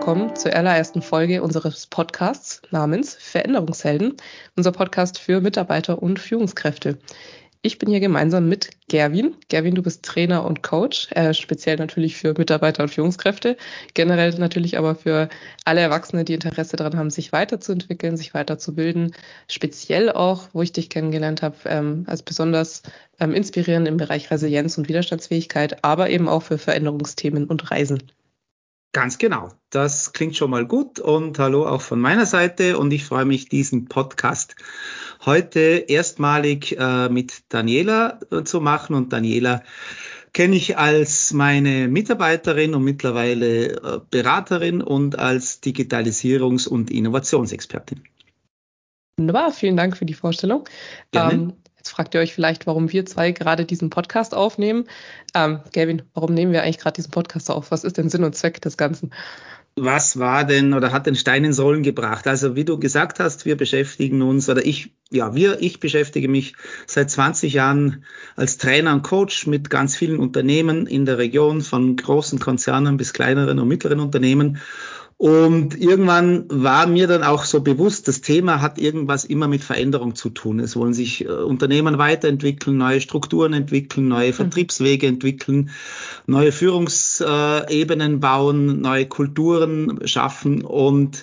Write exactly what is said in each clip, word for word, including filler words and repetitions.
willkommen zur allerersten Folge unseres Podcasts namens Veränderungshelden, unser Podcast für Mitarbeiter und Führungskräfte. Ich bin hier gemeinsam mit Gerwin. Gerwin, du bist Trainer und Coach, äh, speziell natürlich für Mitarbeiter und Führungskräfte, generell natürlich aber für alle Erwachsene, die Interesse daran haben, sich weiterzuentwickeln, sich weiterzubilden. Speziell auch, wo ich dich kennengelernt habe, ähm, als besonders ähm, inspirierend im Bereich Resilienz und Widerstandsfähigkeit, aber eben auch für Veränderungsthemen und Reisen. Ganz genau. Das klingt schon mal gut und hallo auch von meiner Seite und ich freue mich, diesen Podcast heute erstmalig äh, mit Daniela äh, zu machen und Daniela kenne ich als meine Mitarbeiterin und mittlerweile äh, Beraterin und als Digitalisierungs- und Innovationsexpertin. Wunderbar, vielen Dank für die Vorstellung. Gerne. Ähm, jetzt fragt ihr euch vielleicht, warum wir zwei gerade diesen Podcast aufnehmen. Ähm, Gerwin, warum nehmen wir eigentlich gerade diesen Podcast auf? Was ist denn Sinn und Zweck des Ganzen? Was war denn oder hat den Stein ins Rollen gebracht? Also wie du gesagt hast, wir beschäftigen uns oder ich, ja, wir, ich beschäftige mich seit zwanzig Jahren als Trainer und Coach mit ganz vielen Unternehmen in der Region, von großen Konzernen bis kleineren und mittleren Unternehmen. Und irgendwann war mir dann auch so bewusst, das Thema hat irgendwas immer mit Veränderung zu tun. Es wollen sich äh, Unternehmen weiterentwickeln, neue Strukturen entwickeln, neue Vertriebswege entwickeln, neue Führungsebenen bauen, neue Kulturen schaffen. Und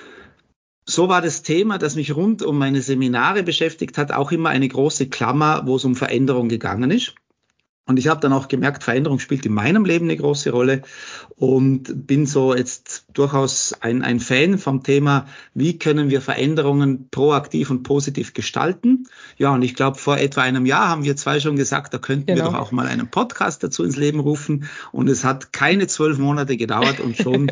so war das Thema, das mich rund um meine Seminare beschäftigt hat, auch immer eine große Klammer, wo es um Veränderung gegangen ist. Und ich habe dann auch gemerkt, Veränderung spielt in meinem Leben eine große Rolle und bin so jetzt durchaus ein, ein Fan vom Thema, wie können wir Veränderungen proaktiv und positiv gestalten. Ja, und ich glaube, vor etwa einem Jahr haben wir zwei schon gesagt, da könnten Genau. wir doch auch mal einen Podcast dazu ins Leben rufen. Und es hat keine zwölf Monate gedauert und schon,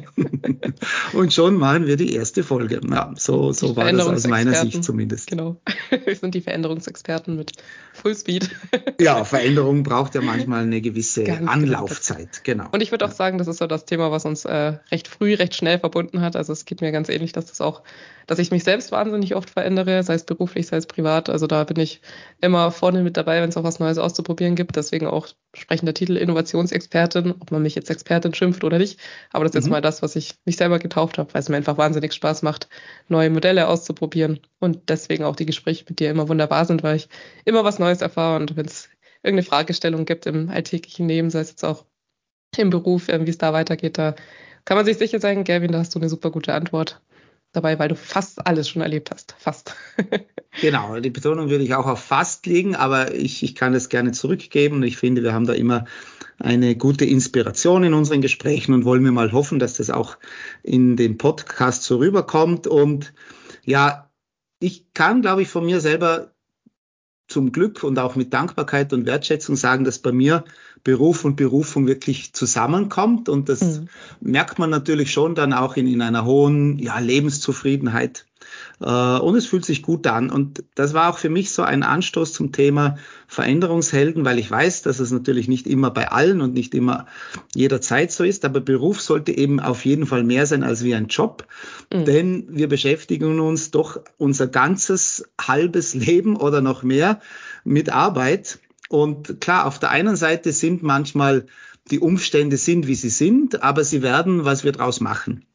und schon machen wir die erste Folge. Ja, so, so war das aus meiner Sicht zumindest. Genau, wir sind die Veränderungsexperten mit Fullspeed. Ja, Veränderung braucht ja manchmal eine gewisse Ganz Anlaufzeit, genau. Und ich würde auch Ja. sagen, das ist so das Thema, was uns äh, recht früh, recht schnell verbunden hat. Also es geht mir ganz ähnlich, dass das auch, dass ich mich selbst wahnsinnig oft verändere, sei es beruflich, sei es privat. Also da bin ich immer vorne mit dabei, wenn es auch was Neues auszuprobieren gibt. Deswegen auch sprechender Titel Innovationsexpertin, ob man mich jetzt Expertin schimpft oder nicht. Aber das ist jetzt Mhm. mal das, was ich mich selber getauft habe, weil es mir einfach wahnsinnig Spaß macht, neue Modelle auszuprobieren. Und deswegen auch die Gespräche mit dir immer wunderbar sind, weil ich immer was Neues erfahre. Und wenn es irgendeine Fragestellung gibt im alltäglichen Leben, sei es jetzt auch im Beruf, wie es da weitergeht, da kann man sich sicher sein, Gerwin, da hast du eine super gute Antwort dabei, weil du fast alles schon erlebt hast. Fast. Genau, die Betonung würde ich auch auf fast legen, aber ich, ich kann es gerne zurückgeben. Ich finde, wir haben da immer eine gute Inspiration in unseren Gesprächen und wollen wir mal hoffen, dass das auch in dem Podcast so rüberkommt. Und ja, ich kann, glaube ich, von mir selber zum Glück und auch mit Dankbarkeit und Wertschätzung sagen, dass bei mir Beruf und Berufung wirklich zusammenkommt. Und das Mhm. merkt man natürlich schon dann auch in, in einer hohen ja, Lebenszufriedenheit. Äh, und es fühlt sich gut an. Und das war auch für mich so ein Anstoß zum Thema Veränderungshelden, weil ich weiß, dass es natürlich nicht immer bei allen und nicht immer jederzeit so ist. Aber Beruf sollte eben auf jeden Fall mehr sein als wie ein Job. Mhm. Denn wir beschäftigen uns doch unser ganzes halbes Leben oder noch mehr mit Arbeit. Und klar, auf der einen Seite sind manchmal die Umstände sind, wie sie sind, aber sie werden, was wir draus machen.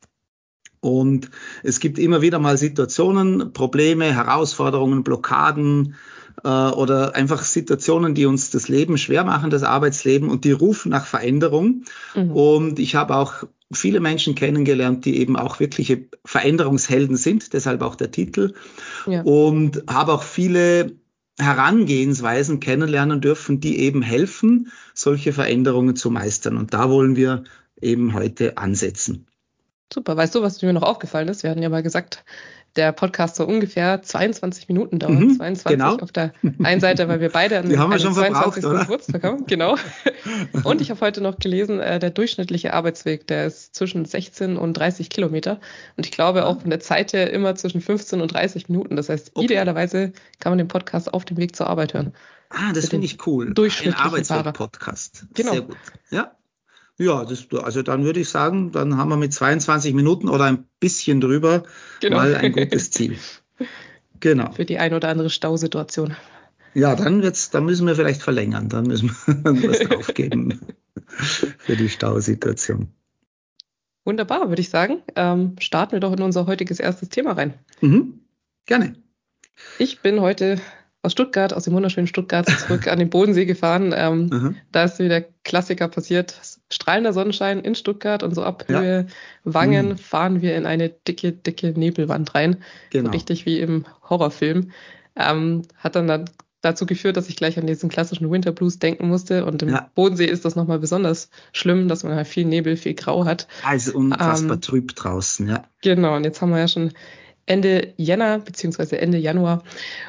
Und es gibt immer wieder mal Situationen, Probleme, Herausforderungen, Blockaden äh, oder einfach Situationen, die uns das Leben schwer machen, das Arbeitsleben, und die rufen nach Veränderung. Mhm. Und ich habe auch viele Menschen kennengelernt, die eben auch wirkliche Veränderungshelden sind, deshalb auch der Titel. Ja. Und habe auch viele Herangehensweisen kennenlernen dürfen, die eben helfen, solche Veränderungen zu meistern. Und da wollen wir eben heute ansetzen. Super. Weißt du, was mir noch aufgefallen ist? Wir hatten ja mal gesagt, der Podcast soll ungefähr zweiundzwanzig Minuten dauern. Mhm, zweiundzwanzig genau. auf der einen Seite, weil wir beide Die einen, haben wir einen schon verbraucht, zweiundzwanzigsten oder? Geburtstag haben. Genau. Und ich habe heute noch gelesen, äh, der durchschnittliche Arbeitsweg, der ist zwischen sechzehn und dreißig Kilometer. Und ich glaube auch von der Zeit her immer zwischen fünfzehn und dreißig Minuten. Das heißt, Okay. idealerweise kann man den Podcast auf dem Weg zur Arbeit hören. Ah, das Für finde den ich cool. Ein durchschnittlichen Fahrer. Arbeitsweg-Podcast. Genau. Sehr gut. Ja. Ja, das, also dann würde ich sagen, dann haben wir mit zweiundzwanzig Minuten oder ein bisschen drüber Genau. mal ein gutes Ziel. Genau. Für die ein oder andere Stausituation. Ja, dann wird's, dann müssen wir vielleicht verlängern. Dann müssen wir was draufgeben für die Stausituation. Wunderbar, würde ich sagen. Ähm, starten wir doch in unser heutiges erstes Thema rein. Mhm. Gerne. Ich bin heute aus Stuttgart, aus dem wunderschönen Stuttgart, zurück an den Bodensee gefahren. Ähm, Mhm. da ist wieder Klassiker passiert. Strahlender Sonnenschein in Stuttgart und so ab Ja. Höhe Wangen Mhm. fahren wir in eine dicke, dicke Nebelwand rein. So Genau. richtig wie im Horrorfilm. Ähm, hat dann, dann dazu geführt, dass ich gleich an diesen klassischen Winter Blues denken musste. Und im Ja. Bodensee ist das nochmal besonders schlimm, dass man halt viel Nebel, viel Grau hat. Also unfassbar Ähm, trüb draußen, ja. genau, und jetzt haben wir ja schon Ende Jänner beziehungsweise Ende Januar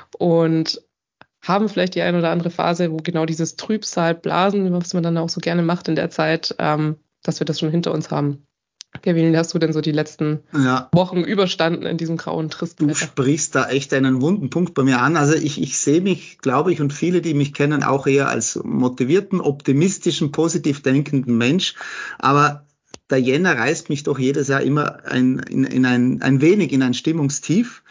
und haben vielleicht die eine oder andere Phase, wo genau dieses Trübsalblasen, was man dann auch so gerne macht in der Zeit, ähm, dass wir das schon hinter uns haben. Kevin, wie hast du denn so die letzten Ja. Wochen überstanden in diesem grauen, tristen Du Wetter? sprichst da echt einen wunden Punkt bei mir an. Also ich, ich sehe mich, glaube ich, und viele, die mich kennen, auch eher als motivierten, optimistischen, positiv denkenden Mensch. Aber der Jänner reißt mich doch jedes Jahr immer ein, in, in ein, ein wenig in ein Stimmungstief.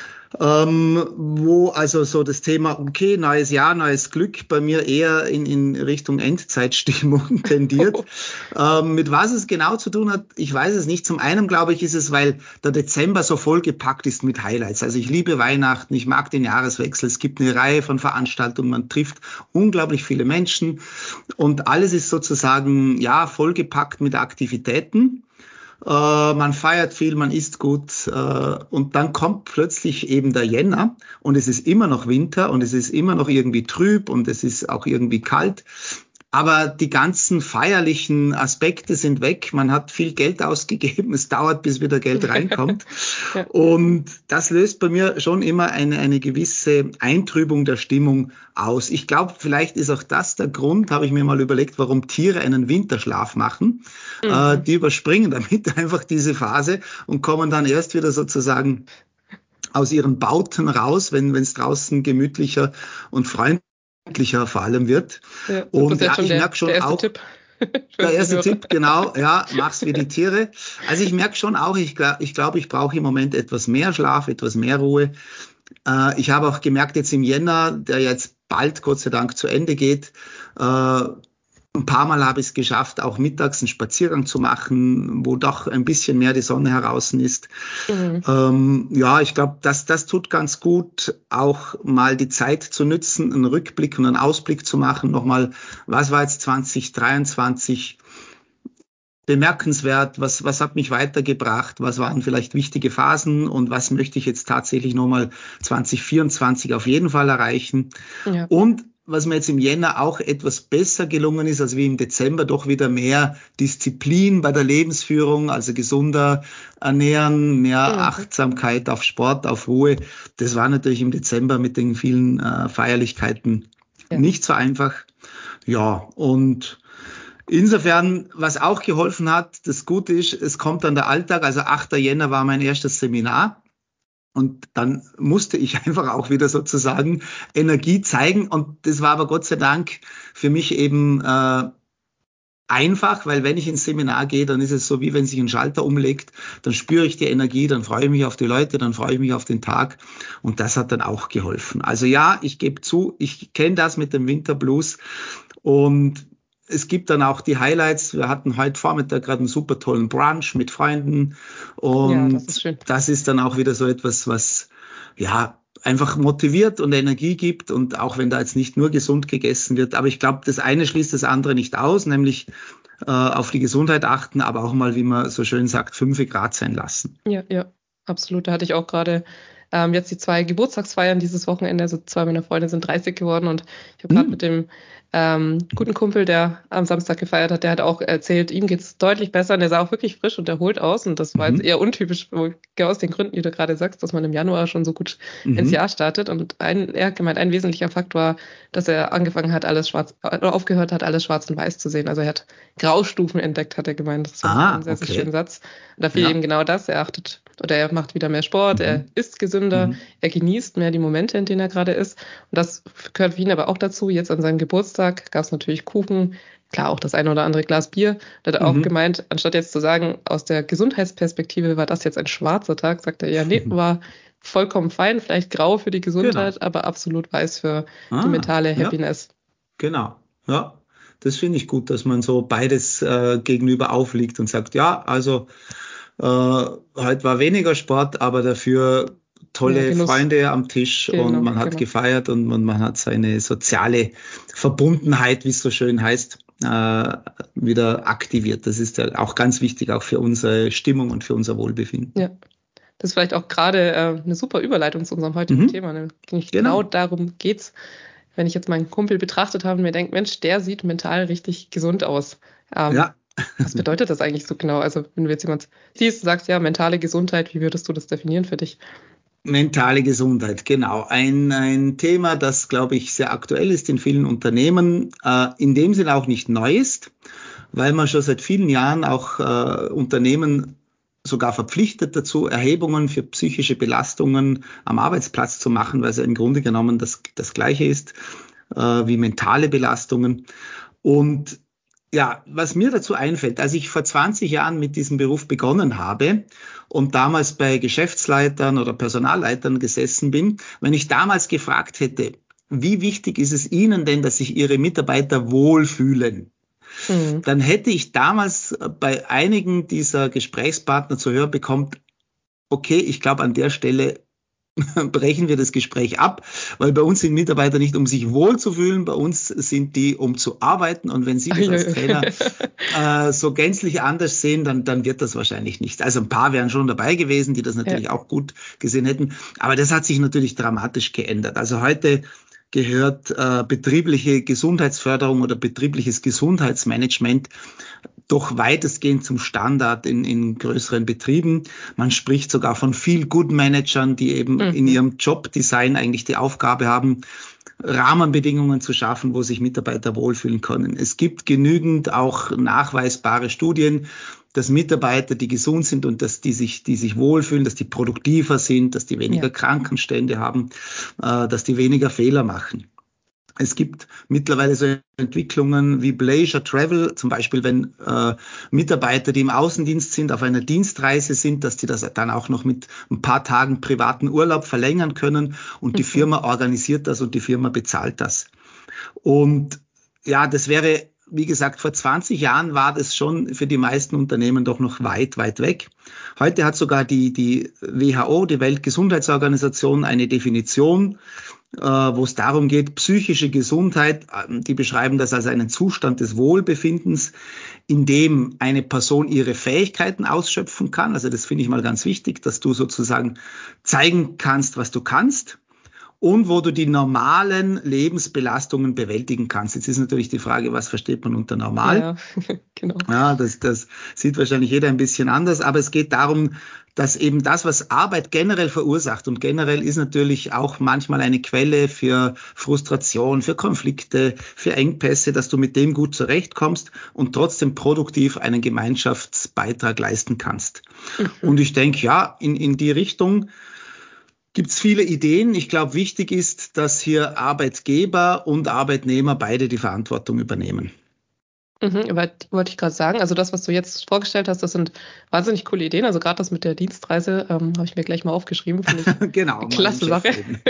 Ähm, wo also so das Thema, okay, neues Jahr, neues Glück bei mir eher in, in Richtung Endzeitstimmung tendiert. Ähm, mit was es genau zu tun hat, ich weiß es nicht. Zum einen, glaube ich, ist es, weil der Dezember so vollgepackt ist mit Highlights. Also ich liebe Weihnachten, ich mag den Jahreswechsel. Es gibt eine Reihe von Veranstaltungen, man trifft unglaublich viele Menschen und alles ist sozusagen, ja, vollgepackt mit Aktivitäten. Äh, man feiert viel, man isst gut, äh, und dann kommt plötzlich eben der Jänner und es ist immer noch Winter und es ist immer noch irgendwie trüb und es ist auch irgendwie kalt. Aber die ganzen feierlichen Aspekte sind weg. Man hat viel Geld ausgegeben. Es dauert, bis wieder Geld reinkommt. Ja. Und das löst bei mir schon immer eine, eine gewisse Eintrübung der Stimmung aus. Ich glaube, vielleicht ist auch das der Grund, habe ich mir mal überlegt, warum Tiere einen Winterschlaf machen. Äh, Mhm. die überspringen damit einfach diese Phase und kommen dann erst wieder sozusagen aus ihren Bauten raus, wenn es draußen gemütlicher und freundlicher vor allem wird. Ja, das ist Und jetzt ja, schon ich der, merke der schon erste auch, Tipp für der unsere erste Hörer. Tipp, genau, ja, mach's wie die Tiere. Also ich merke schon auch, ich glaube, ich, glaub, ich brauche im Moment etwas mehr Schlaf, etwas mehr Ruhe. Äh, ich habe auch gemerkt, jetzt im Jänner, der jetzt bald Gott sei Dank zu Ende geht, äh, ein paar Mal habe ich es geschafft, auch mittags einen Spaziergang zu machen, wo doch ein bisschen mehr die Sonne heraus ist. Mhm. Ähm, ja, ich glaube, das, das tut ganz gut, auch mal die Zeit zu nützen, einen Rückblick und einen Ausblick zu machen. Nochmal, was war jetzt zwanzig dreiundzwanzig bemerkenswert? Was, was hat mich weitergebracht? Was waren vielleicht wichtige Phasen? Und was möchte ich jetzt tatsächlich nochmal zwanzig vierundzwanzig auf jeden Fall erreichen? Ja. Und was mir jetzt im Jänner auch etwas besser gelungen ist, als wie im Dezember, doch wieder mehr Disziplin bei der Lebensführung, also gesunder ernähren, mehr Mhm. Achtsamkeit auf Sport, auf Ruhe. Das war natürlich im Dezember mit den vielen äh, Feierlichkeiten Ja. nicht so einfach. Ja, und insofern, was auch geholfen hat, das Gute ist, es kommt dann der Alltag, also achter Jänner war mein erstes Seminar. Und dann musste ich einfach auch wieder sozusagen Energie zeigen. Und das war aber Gott sei Dank für mich eben äh, einfach, weil wenn ich ins Seminar gehe, dann ist es so, wie wenn sich ein Schalter umlegt. Dann spüre ich die Energie, dann freue ich mich auf die Leute, dann freue ich mich auf den Tag. Und das hat dann auch geholfen. Also ja, ich gebe zu, ich kenne das mit dem Winterblues. Und es gibt dann auch die Highlights. Wir hatten heute Vormittag gerade einen super tollen Brunch mit Freunden. Ja, das ist Und schön. das ist dann auch wieder so etwas, was, ja, einfach motiviert und Energie gibt. Und auch wenn da jetzt nicht nur gesund gegessen wird. Aber ich glaube, das eine schließt das andere nicht aus, nämlich äh, auf die Gesundheit achten, aber auch mal, wie man so schön sagt, fünf Grad sein lassen. Ja, ja, absolut. Da hatte ich auch gerade ähm, jetzt die zwei Geburtstagsfeiern dieses Wochenende. Also zwei meiner Freunde sind dreißig geworden und ich habe gerade Hm. mit dem ähm, guten Kumpel, der am Samstag gefeiert hat, der hat auch erzählt, ihm geht's deutlich besser und der sah auch wirklich frisch und erholt aus. Und das war jetzt Mhm. eher untypisch, genau aus den Gründen, die du gerade sagst, dass man im Januar schon so gut ins Mhm. Jahr startet. Und ein, er hat gemeint, ein wesentlicher Faktor war, dass er angefangen hat, alles schwarz, oder aufgehört hat, alles schwarz und weiß zu sehen. Also er hat Graustufen entdeckt, hat er gemeint. Das fand ich einen Ah, sehr, sehr schönen okay. Satz. Und da fiel eben Ja. genau das. Er achtet oder er macht wieder mehr Sport, er Mhm. isst gesünder, Mhm. er genießt mehr die Momente, in denen er gerade ist. Und das gehört für ihn aber auch dazu. Jetzt an seinem Geburtstag gab es natürlich Kuchen, klar auch das eine oder andere Glas Bier. Da hat er auch Mhm. gemeint, anstatt jetzt zu sagen, aus der Gesundheitsperspektive war das jetzt ein schwarzer Tag, sagt er, ja, nee, war vollkommen fein, vielleicht grau für die Genau. Gesundheit, aber absolut weiß für die Ah, mentale ja, Happiness. genau. Ja. das finde ich gut, dass man so beides äh, gegenüber aufliegt und sagt, ja, also äh, heute war weniger Sport, aber dafür Ja, tolle Genuss. Freunde am Tisch und Genau, man hat genau. gefeiert und man, man hat seine soziale Verbundenheit, wie es so schön heißt, äh, wieder aktiviert. Das ist ja auch ganz wichtig, auch für unsere Stimmung und für unser Wohlbefinden. Ja, das ist vielleicht auch gerade äh, eine super Überleitung zu unserem heutigen Mhm, Thema. Nämlich genau genau. darum geht's, wenn ich jetzt meinen Kumpel betrachtet habe und mir denke, Mensch, der sieht mental richtig gesund aus. Ähm, Ja. was bedeutet das eigentlich so genau? Also, wenn du jetzt jemand siehst und sagst, ja, mentale Gesundheit, wie würdest du das definieren für dich? Mentale Gesundheit, genau. Ein, ein Thema, das, glaube ich, sehr aktuell ist in vielen Unternehmen, äh, in dem Sinne auch nicht neu ist, weil man schon seit vielen Jahren auch äh, Unternehmen sogar verpflichtet dazu, Erhebungen für psychische Belastungen am Arbeitsplatz zu machen, weil es ja im Grunde genommen das, das Gleiche ist äh, wie mentale Belastungen. Und ja, was mir dazu einfällt, als ich vor zwanzig Jahren mit diesem Beruf begonnen habe und damals bei Geschäftsleitern oder Personalleitern gesessen bin, wenn ich damals gefragt hätte, wie wichtig ist es Ihnen denn, dass sich Ihre Mitarbeiter wohlfühlen, Mhm. dann hätte ich damals bei einigen dieser Gesprächspartner zu hören bekommen, okay, ich glaube an der Stelle brechen wir das Gespräch ab, weil bei uns sind Mitarbeiter nicht, um sich wohlzufühlen, bei uns sind die, um zu arbeiten. Und wenn Sie das als Uiuiui. Trainer äh, so gänzlich anders sehen, dann, dann wird das wahrscheinlich nicht. Also ein paar wären schon dabei gewesen, die das Ja, natürlich auch gut gesehen hätten. Aber das hat sich natürlich dramatisch geändert. Also heute gehört äh, betriebliche Gesundheitsförderung oder betriebliches Gesundheitsmanagement doch weitestgehend zum Standard in, in größeren Betrieben. Man spricht sogar von Feel-Good-Managern, die eben in mhm. ihrem Jobdesign eigentlich die Aufgabe haben, Rahmenbedingungen zu schaffen, wo sich Mitarbeiter wohlfühlen können. Es gibt genügend auch nachweisbare Studien, dass Mitarbeiter, die gesund sind und dass die sich, die sich wohlfühlen, dass die produktiver sind, dass die Ja. weniger Krankenstände haben, äh, dass die weniger Fehler machen. Es gibt mittlerweile so Entwicklungen wie Leisure Travel, zum Beispiel wenn äh, Mitarbeiter, die im Außendienst sind, auf einer Dienstreise sind, dass die das dann auch noch mit ein paar Tagen privaten Urlaub verlängern können und die Mhm. Firma organisiert das und die Firma bezahlt das. Und ja, das wäre, wie gesagt, vor zwanzig Jahren war das schon für die meisten Unternehmen doch noch weit, weit weg. Heute hat sogar die, die W H O, die Weltgesundheitsorganisation, eine Definition, äh, wo es darum geht, psychische Gesundheit, äh, die beschreiben das als einen Zustand des Wohlbefindens, in dem eine Person ihre Fähigkeiten ausschöpfen kann. Also das finde ich mal ganz wichtig, dass du sozusagen zeigen kannst, was du kannst. Und wo du die normalen Lebensbelastungen bewältigen kannst. Jetzt ist natürlich die Frage, was versteht man unter normal? Ja, genau. Ja, das, das sieht wahrscheinlich jeder ein bisschen anders, aber es geht darum, dass eben das, was Arbeit generell verursacht, und generell ist natürlich auch manchmal eine Quelle für Frustration, für Konflikte, für Engpässe, dass du mit dem gut zurechtkommst und trotzdem produktiv einen Gemeinschaftsbeitrag leisten kannst. Mhm. Und ich denke, ja, in, in die Richtung gibt es viele Ideen. Ich glaube, wichtig ist, dass hier Arbeitgeber und Arbeitnehmer beide die Verantwortung übernehmen. Mhm, weil, wollte ich gerade sagen, also das, was du jetzt vorgestellt hast, das sind wahnsinnig coole Ideen. Also gerade das mit der Dienstreise ähm, habe ich mir gleich mal aufgeschrieben, finde ich Genau, eine mal den klasse Chef Sache. reden.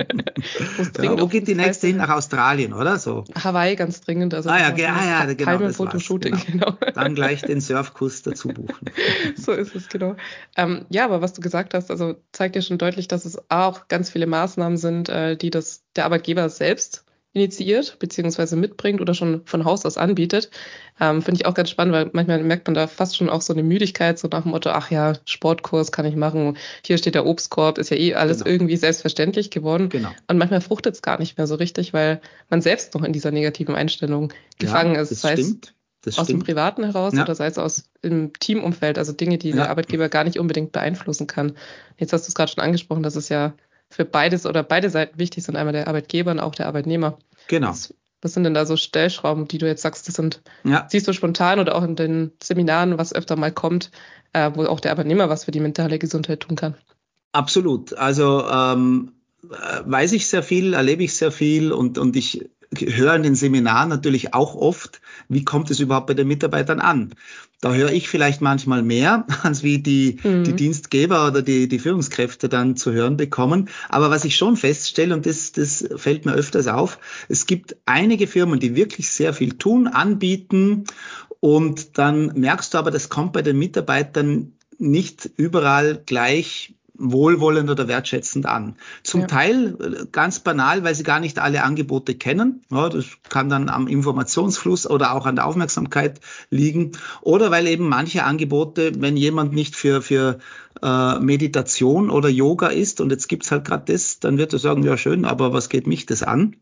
Muss Ja, dringend wo auf geht die nächste Dienstreise. hin? Nach Australien, oder so? Hawaii ganz dringend, also Ah da ja, brauche ich ge- noch ah, ein Pa- ja, genau, das war's. Palmenfotoshooting, Genau. genau. Dann gleich den Surfkurs dazu buchen. So ist es, genau. Ähm, ja, aber was du gesagt hast, also zeigt ja schon deutlich, dass es auch ganz viele Maßnahmen sind, äh, die das der Arbeitgeber selbst initiiert, beziehungsweise mitbringt oder schon von Haus aus anbietet. Ähm, finde ich auch ganz spannend, weil manchmal merkt man da fast schon auch so eine Müdigkeit, so nach dem Motto, ach ja, Sportkurs kann ich machen, hier steht der Obstkorb, ist ja eh alles Genau, irgendwie selbstverständlich geworden. genau. Und manchmal fruchtet es gar nicht mehr so richtig, weil man selbst noch in dieser negativen Einstellung Ja, gefangen ist, das sei es stimmt. Das aus dem stimmt. Privaten heraus oder Ja, sei es aus dem Teamumfeld, also Dinge, die der ja, Arbeitgeber gar nicht unbedingt beeinflussen kann. Jetzt hast du es gerade schon angesprochen, dass es ja für beides oder beide Seiten wichtig sind, einmal der Arbeitgeber und auch der Arbeitnehmer. genau. Was, was sind denn da so Stellschrauben, die du jetzt sagst, das sind, Ja, siehst du spontan oder auch in den Seminaren, was öfter mal kommt, äh, wo auch der Arbeitnehmer was für die mentale Gesundheit tun kann? absolut. Also ähm, äh, weiß ich sehr viel, erlebe ich sehr viel und, und ich höre in den Seminaren natürlich auch oft, wie kommt es überhaupt bei den Mitarbeitern an? Da höre ich vielleicht manchmal mehr, als wie die, mhm. die Dienstgeber oder die, die Führungskräfte dann zu hören bekommen. Aber was ich schon feststelle, und das, das fällt mir öfters auf, es gibt einige Firmen, die wirklich sehr viel tun, anbieten, und dann merkst du aber, das kommt bei den Mitarbeitern nicht überall gleich wohlwollend oder wertschätzend an. Zum ja. Teil ganz banal, weil sie gar nicht alle Angebote kennen. Ja, das kann dann am Informationsfluss oder auch an der Aufmerksamkeit liegen. Oder weil eben manche Angebote, wenn jemand nicht für, für äh, Meditation oder Yoga ist und jetzt gibt's halt gerade das, dann wird er sagen, ja schön, aber was geht mich das an?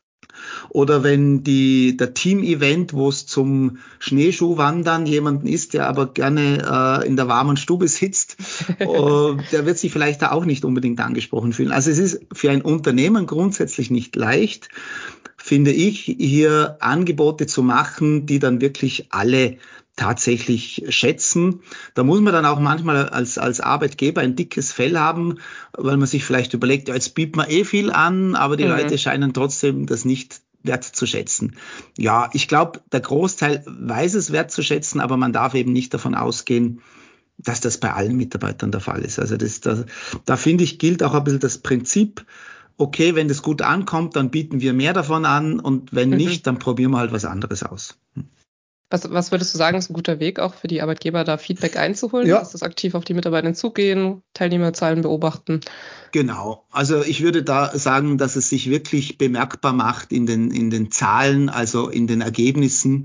Oder wenn die, der Team-Event, wo es zum Schneeschuhwandern jemanden ist, der aber gerne äh, in der warmen Stube sitzt, äh, der wird sich vielleicht da auch nicht unbedingt angesprochen fühlen. Also es ist für ein Unternehmen grundsätzlich nicht leicht, finde ich, hier Angebote zu machen, die dann wirklich alle tatsächlich schätzen. Da muss man dann auch manchmal als, als Arbeitgeber ein dickes Fell haben, weil man sich vielleicht überlegt, ja, jetzt bietet man eh viel an, aber die mhm. Leute scheinen trotzdem das nicht wert zu schätzen. Ja, ich glaube, der Großteil weiß es wert zu schätzen, aber man darf eben nicht davon ausgehen, dass das bei allen Mitarbeitern der Fall ist. Also das, da, da finde ich, gilt auch ein bisschen das Prinzip, okay, wenn das gut ankommt, dann bieten wir mehr davon an, und wenn mhm. nicht, dann probieren wir halt was anderes aus. Was, was würdest du sagen, ist ein guter Weg auch für die Arbeitgeber, da Feedback einzuholen? Ja. Ist das aktiv auf die Mitarbeiter zugehen, Teilnehmerzahlen beobachten? Genau. Also ich würde da sagen, dass es sich wirklich bemerkbar macht in den, in den Zahlen, also in den Ergebnissen.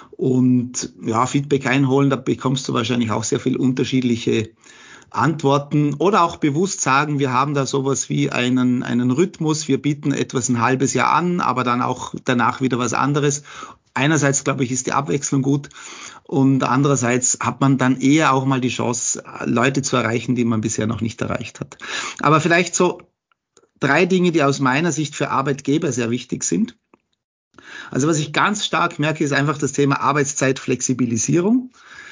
Und ja, Feedback einholen, da bekommst du wahrscheinlich auch sehr viel unterschiedliche Antworten, oder auch bewusst sagen, wir haben da sowas wie einen, einen Rhythmus, wir bieten etwas ein halbes Jahr an, aber dann auch danach wieder was anderes. Einerseits, glaube ich, ist die Abwechslung gut, und andererseits hat man dann eher auch mal die Chance, Leute zu erreichen, die man bisher noch nicht erreicht hat. Aber vielleicht so drei Dinge, die aus meiner Sicht für Arbeitgeber sehr wichtig sind. Also was ich ganz stark merke, ist einfach das Thema Arbeitszeitflexibilisierung,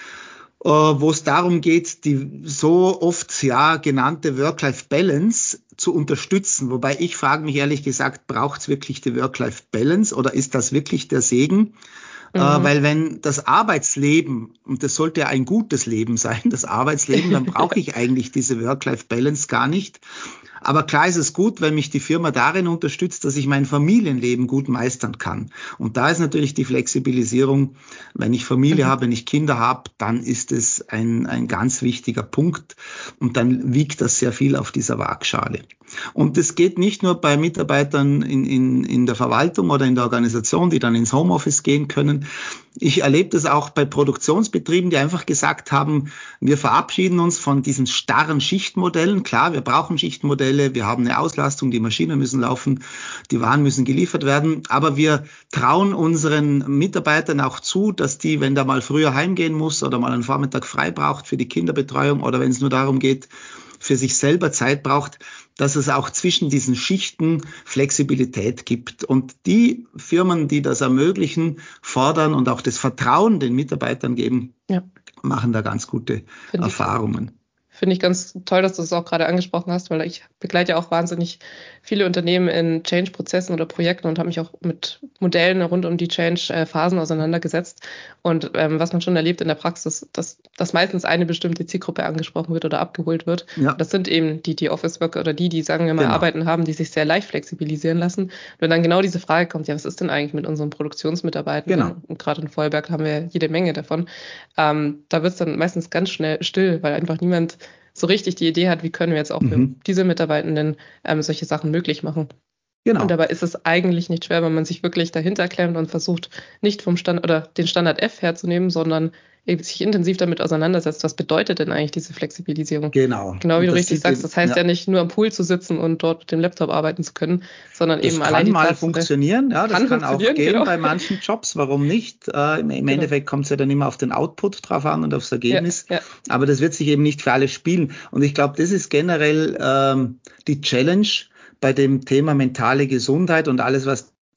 wo es darum geht, die so oft ja genannte Work-Life-Balance zu unterstützen. Wobei ich frage mich ehrlich gesagt, braucht es wirklich die Work-Life-Balance oder ist das wirklich der Segen? Mhm. Äh, weil wenn das Arbeitsleben, und das sollte ja ein gutes Leben sein, das Arbeitsleben, dann brauche ich eigentlich diese Work-Life-Balance gar nicht. Aber klar ist es gut, wenn mich die Firma darin unterstützt, dass ich mein Familienleben gut meistern kann. Und da ist natürlich die Flexibilisierung, wenn ich Familie mhm. habe, wenn ich Kinder habe, dann ist es ein, ein ganz wichtiger Punkt. Und dann wiegt das sehr viel auf dieser Waagschale. Und das geht nicht nur bei Mitarbeitern in, in, in der Verwaltung oder in der Organisation, die dann ins Homeoffice gehen können. Ich erlebe das auch bei Produktionsbetrieben, die einfach gesagt haben, wir verabschieden uns von diesen starren Schichtmodellen. Klar, wir brauchen Schichtmodelle, wir haben eine Auslastung, die Maschinen müssen laufen, die Waren müssen geliefert werden, aber wir trauen unseren Mitarbeitern auch zu, dass die, wenn der mal früher heimgehen muss oder mal einen Vormittag frei braucht für die Kinderbetreuung oder wenn es nur darum geht, für sich selber Zeit braucht, dass es auch zwischen diesen Schichten Flexibilität gibt. Und die Firmen, die das ermöglichen, fordern und auch das Vertrauen den Mitarbeitern geben, ja. machen da ganz gute Finde Erfahrungen. Finde ich ganz toll, dass du es auch gerade angesprochen hast, weil ich begleite ja auch wahnsinnig viele Unternehmen in Change-Prozessen oder Projekten und habe mich auch mit Modellen rund um die Change-Phasen auseinandergesetzt. Und ähm, was man schon erlebt in der Praxis, dass, dass meistens eine bestimmte Zielgruppe angesprochen wird oder abgeholt wird. Ja. Das sind eben die, die Office-Worker oder die, die, sagen wir mal, genau. Arbeiten haben, die sich sehr leicht flexibilisieren lassen. Und wenn dann genau diese Frage kommt, ja, was ist denn eigentlich mit unseren Produktionsmitarbeitern? Genau. Und gerade in Vollberg haben wir jede Menge davon. Ähm, da wird es dann meistens ganz schnell still, weil einfach niemand so richtig die Idee hat, wie können wir jetzt auch für mhm. diese Mitarbeitenden ähm, solche Sachen möglich machen. Genau. Und dabei ist es eigentlich nicht schwer, wenn man sich wirklich dahinter klemmt und versucht, nicht vom Stand oder den Standard F herzunehmen, sondern sich intensiv damit auseinandersetzt, was bedeutet denn eigentlich diese Flexibilisierung? Genau. Genau wie du richtig sagst, das heißt ja. ja nicht nur am Pool zu sitzen und dort mit dem Laptop arbeiten zu können, sondern das eben allein die Das kann mal Tatsache, funktionieren, ja, das kann, kann auch gehen genau. bei manchen Jobs, warum nicht? Äh, Im, im genau. Endeffekt kommt es ja dann immer auf den Output drauf an und aufs Ergebnis, ja, ja. aber das wird sich eben nicht für alle spielen. Und ich glaube, das ist generell ähm, die Challenge bei dem Thema mentale Gesundheit und alles, was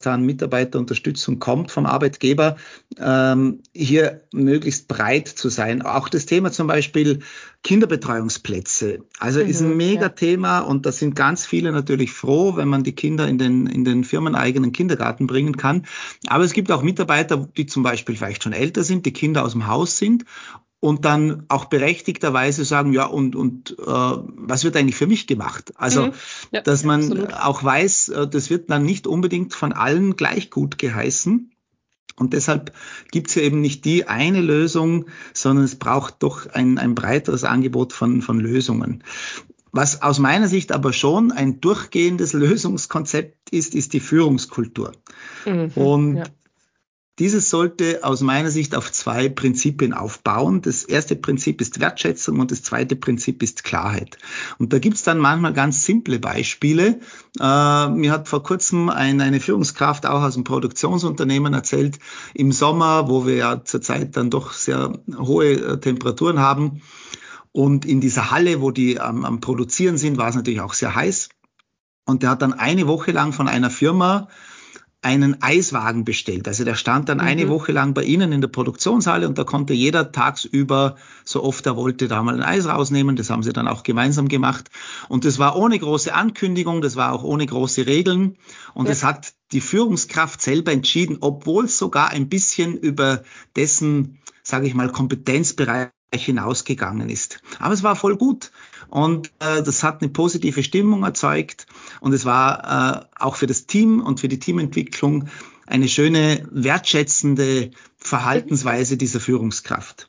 an Mitarbeiterunterstützung kommt vom Arbeitgeber, ähm, hier möglichst breit zu sein. Auch das Thema zum Beispiel Kinderbetreuungsplätze. Also ist ein Mhm, ja. Megathema und da sind ganz viele natürlich froh, wenn man die Kinder in den, in den firmeneigenen Kindergarten bringen kann. Aber es gibt auch Mitarbeiter, die zum Beispiel vielleicht schon älter sind, die Kinder aus dem Haus sind und dann auch berechtigterweise sagen, ja, und, und äh, was wird eigentlich für mich gemacht? Also, Mhm. Ja, dass man absolut. auch weiß, äh, das wird dann nicht unbedingt von allen gleich gut geheißen. Und deshalb gibt es ja eben nicht die eine Lösung, sondern es braucht doch ein, ein breiteres Angebot von, von Lösungen. Was aus meiner Sicht aber schon ein durchgehendes Lösungskonzept ist, ist die Führungskultur. Mhm. Und Ja. dieses sollte aus meiner Sicht auf zwei Prinzipien aufbauen. Das erste Prinzip ist Wertschätzung und das zweite Prinzip ist Klarheit. Und da gibt's dann manchmal ganz simple Beispiele. Äh, mir hat vor kurzem ein, eine Führungskraft auch aus einem Produktionsunternehmen erzählt, im Sommer, wo wir ja zurzeit dann doch sehr hohe äh, Temperaturen haben und in dieser Halle, wo die ähm, am Produzieren sind, war es natürlich auch sehr heiß. Und der hat dann eine Woche lang von einer Firma einen Eiswagen bestellt. Also der stand dann eine Mhm. Woche lang bei Ihnen in der Produktionshalle und da konnte jeder tagsüber, so oft er wollte, da mal ein Eis rausnehmen. Das haben sie dann auch gemeinsam gemacht. Und das war ohne große Ankündigung, das war auch ohne große Regeln. Und Ja. es hat die Führungskraft selber entschieden, obwohl es sogar ein bisschen über dessen, sage ich mal, Kompetenzbereich hinausgegangen ist. Aber es war voll gut und äh, das hat eine positive Stimmung erzeugt und es war äh, auch für das Team und für die Teamentwicklung eine schöne, wertschätzende Mhm. Verhaltensweise dieser Führungskraft.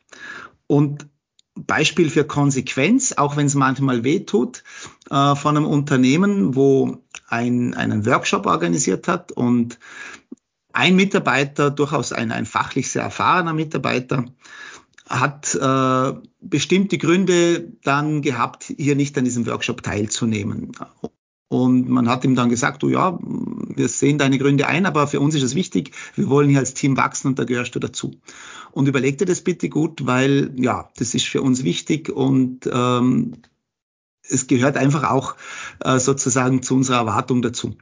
Und Beispiel für Konsequenz, auch wenn es manchmal wehtut, äh, von einem Unternehmen, wo ein, einen Workshop organisiert hat und ein Mitarbeiter, durchaus ein, ein fachlich sehr erfahrener Mitarbeiter, hat äh, bestimmte Gründe dann gehabt, hier nicht an diesem Workshop teilzunehmen. Und man hat ihm dann gesagt, du ja, wir sehen deine Gründe ein, aber für uns ist es wichtig, wir wollen hier als Team wachsen und da gehörst du dazu. Und überleg dir das bitte gut, weil ja, das ist für uns wichtig und ähm, es gehört einfach auch äh, sozusagen zu unserer Erwartung dazu.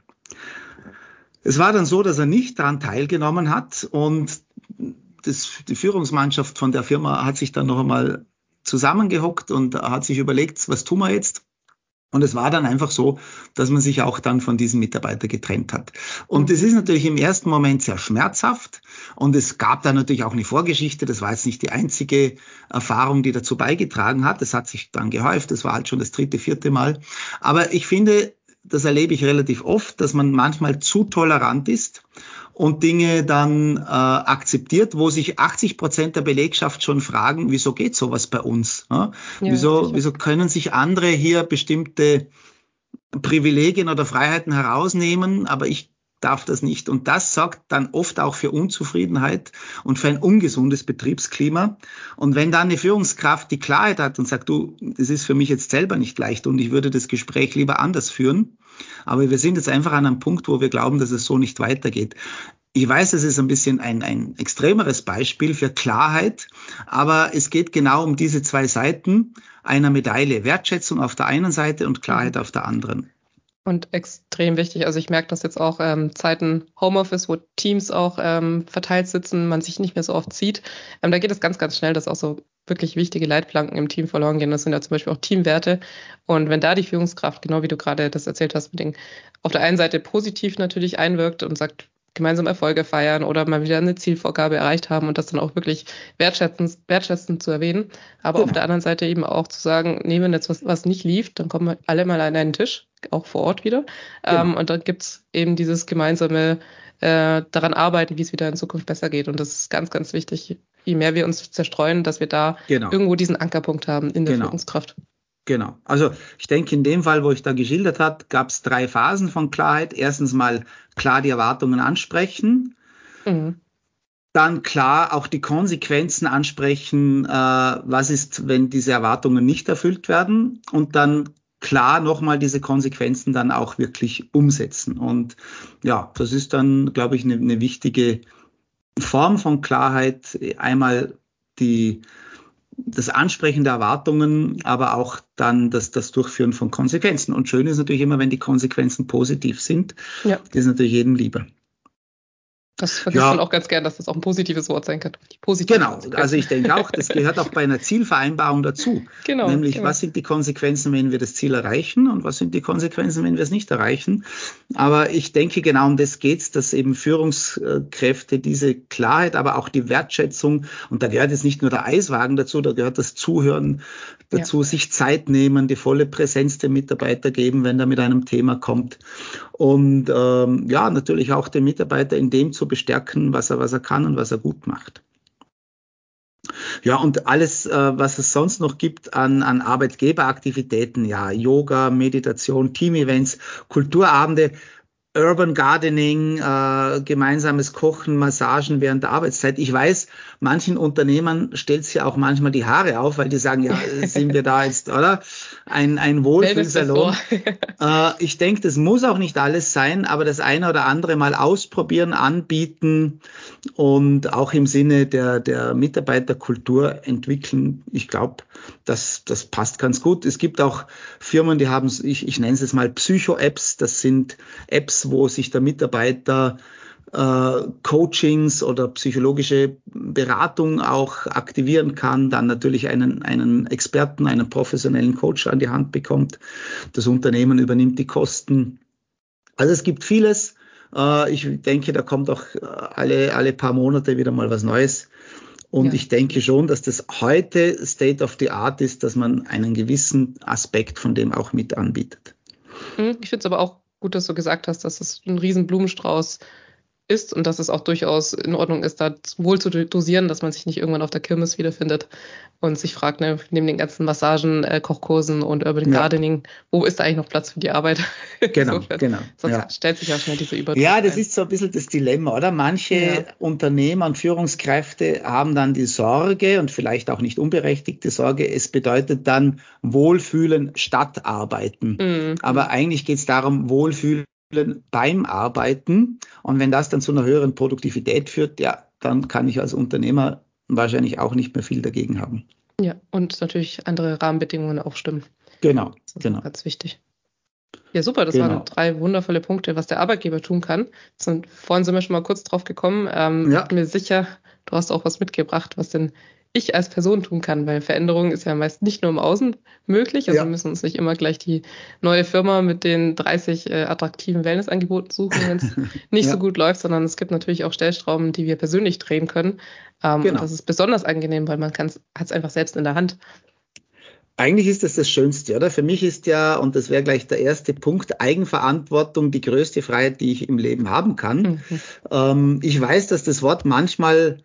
Es war dann so, dass er nicht daran teilgenommen hat und das, die Führungsmannschaft von der Firma hat sich dann noch einmal zusammengehockt und hat sich überlegt, was tun wir jetzt? Und es war dann einfach so, dass man sich auch dann von diesem Mitarbeiter getrennt hat. Und das Mhm. ist natürlich im ersten Moment sehr schmerzhaft. Und es gab da natürlich auch eine Vorgeschichte. Das war jetzt nicht die einzige Erfahrung, die dazu beigetragen hat. Das hat sich dann gehäuft. Das war halt schon das dritte, vierte Mal. Aber ich finde, das erlebe ich relativ oft, dass man manchmal zu tolerant ist und Dinge dann äh, akzeptiert, wo sich achtzig Prozent der Belegschaft schon fragen, wieso geht sowas bei uns? Ja? Ja, Wieso, sicher. wieso können sich andere hier bestimmte Privilegien oder Freiheiten herausnehmen, aber ich darf das nicht. Und das sorgt dann oft auch für Unzufriedenheit und für ein ungesundes Betriebsklima. Und wenn dann eine Führungskraft die Klarheit hat und sagt, du, das ist für mich jetzt selber nicht leicht und ich würde das Gespräch lieber anders führen, aber wir sind jetzt einfach an einem Punkt, wo wir glauben, dass es so nicht weitergeht. Ich weiß, es ist ein bisschen ein, ein extremeres Beispiel für Klarheit, aber es geht genau um diese zwei Seiten einer Medaille. Wertschätzung auf der einen Seite und Mhm. Klarheit auf der anderen. Und extrem wichtig. Also ich merke das jetzt auch ähm, Zeiten Homeoffice, wo Teams auch ähm, verteilt sitzen, man sich nicht mehr so oft sieht. Ähm, da geht es ganz, ganz schnell, dass auch so wirklich wichtige Leitplanken im Team verloren gehen. Das sind ja zum Beispiel auch Teamwerte. Und wenn da die Führungskraft, genau wie du gerade das erzählt hast, mit den, auf der einen Seite positiv natürlich einwirkt und sagt, gemeinsam Erfolge feiern oder mal wieder eine Zielvorgabe erreicht haben und das dann auch wirklich wertschätzend, wertschätzend zu erwähnen. Aber auf der Genau, anderen Seite eben auch zu sagen, nee, wenn jetzt was, was nicht lief, dann kommen wir alle mal an einen Tisch, auch vor Ort wieder. Ähm, genau, und dann gibt's eben dieses gemeinsame äh, daran arbeiten, wie es wieder in Zukunft besser geht. Und das ist ganz, ganz wichtig, je mehr wir uns zerstreuen, dass wir da genau, irgendwo diesen Ankerpunkt haben in der genau, Führungskraft. genau. Also ich denke, in dem Fall, wo ich da geschildert habe, gab es drei Phasen von Klarheit. Erstens mal klar die Erwartungen ansprechen. Mhm. Dann klar auch die Konsequenzen ansprechen, äh, was ist, wenn diese Erwartungen nicht erfüllt werden und dann klar nochmal diese Konsequenzen dann auch wirklich umsetzen. Und ja, das ist dann, glaube ich, eine, eine wichtige Form von Klarheit. Einmal die, das Ansprechen der Erwartungen, aber auch dann das, das Durchführen von Konsequenzen. Und schön ist natürlich immer, wenn die Konsequenzen positiv sind. Ja. Das ist natürlich jedem lieber. Das vergisst Ja. man auch ganz gern, dass das auch ein positives Wort sein kann. Die positiven Genau, Konsequenzen. also ich denke auch, das gehört auch bei einer Zielvereinbarung dazu. Genau, Nämlich, genau. was sind die Konsequenzen, wenn wir das Ziel erreichen und was sind die Konsequenzen, wenn wir es nicht erreichen. Aber ich denke, genau um das geht's, dass eben Führungskräfte diese Klarheit, aber auch die Wertschätzung, und da gehört jetzt nicht nur der Eiswagen dazu, da gehört das Zuhören dazu, Ja. sich Zeit nehmen, die volle Präsenz dem Mitarbeiter geben, wenn er mit einem Thema kommt. Und ähm, ja, natürlich auch den Mitarbeiter in dem zu bestärken, was er, was er kann und was er gut macht. Ja, und alles, äh, was es sonst noch gibt an, an Arbeitgeberaktivitäten, ja, Yoga, Meditation, Team-Events, Kulturabende, Urban Gardening, äh, gemeinsames Kochen, Massagen während der Arbeitszeit. Ich weiß, manchen Unternehmern stellt es ja auch manchmal die Haare auf, weil die sagen, ja, sind wir da jetzt, oder? Ein, ein Wohlfühlsalon. Äh, ich denke, das muss auch nicht alles sein, aber das eine oder andere mal ausprobieren, anbieten und auch im Sinne der, der Mitarbeiterkultur entwickeln. Ich glaube, das, das passt ganz gut. Es gibt auch Firmen, die haben, ich, ich nenne es jetzt mal Psycho-Apps. Das sind Apps, wo sich der Mitarbeiter äh, Coachings oder psychologische Beratung auch aktivieren kann, dann natürlich einen, einen Experten, einen professionellen Coach an die Hand bekommt. Das Unternehmen übernimmt die Kosten. Also es gibt vieles. Äh, ich denke, da kommt auch alle, alle paar Monate wieder mal was Neues. Und Ja. ich denke schon, dass das heute State of the Art ist, dass man einen gewissen Aspekt von dem auch mit anbietet. Ich finde es aber auch gut, dass du gesagt hast, dass es ein riesen Blumenstrauß ist und dass es auch durchaus in Ordnung ist, da wohl zu dosieren, dass man sich nicht irgendwann auf der Kirmes wiederfindet und sich fragt, ne, neben den ganzen Massagen, äh, Kochkursen und Urban Ja. Gardening, wo ist da eigentlich noch Platz für die Arbeit? Genau, Insofern, genau. sonst Ja. stellt sich ja schnell diese Überdruck Ja, das ein. ist so ein bisschen das Dilemma, oder? Manche Ja. Unternehmer und Führungskräfte haben dann die Sorge und vielleicht auch nicht unberechtigte Sorge, es bedeutet dann Wohlfühlen statt Arbeiten. Mhm. Aber eigentlich geht es darum, Wohlfühlen beim Arbeiten. Und wenn das dann zu einer höheren Produktivität führt, ja, dann kann ich als Unternehmer wahrscheinlich auch nicht mehr viel dagegen haben. Ja, und natürlich andere Rahmenbedingungen auch stimmen. Genau, Das ist genau. auch ganz wichtig. Ja, super, das Genau. waren drei wundervolle Punkte, was der Arbeitgeber tun kann. Sind, vorhin sind wir schon mal kurz drauf gekommen. Ähm, Ja. Ich bin mir sicher, du hast auch was mitgebracht, was denn ich als Person tun kann, weil Veränderung ist ja meist nicht nur im Außen möglich. Also Ja. wir müssen uns nicht immer gleich die neue Firma mit den dreißig äh, attraktiven Wellnessangeboten suchen, wenn es nicht Ja. so gut läuft, sondern es gibt natürlich auch Stellschrauben, die wir persönlich drehen können. Ähm, Genau. Und das ist besonders angenehm, weil man hat es einfach selbst in der Hand. Eigentlich ist das das Schönste, oder? Für mich ist ja, und das wäre gleich der erste Punkt, Eigenverantwortung die größte Freiheit, die ich im Leben haben kann. Mhm. Ähm, ich weiß, dass das Wort manchmal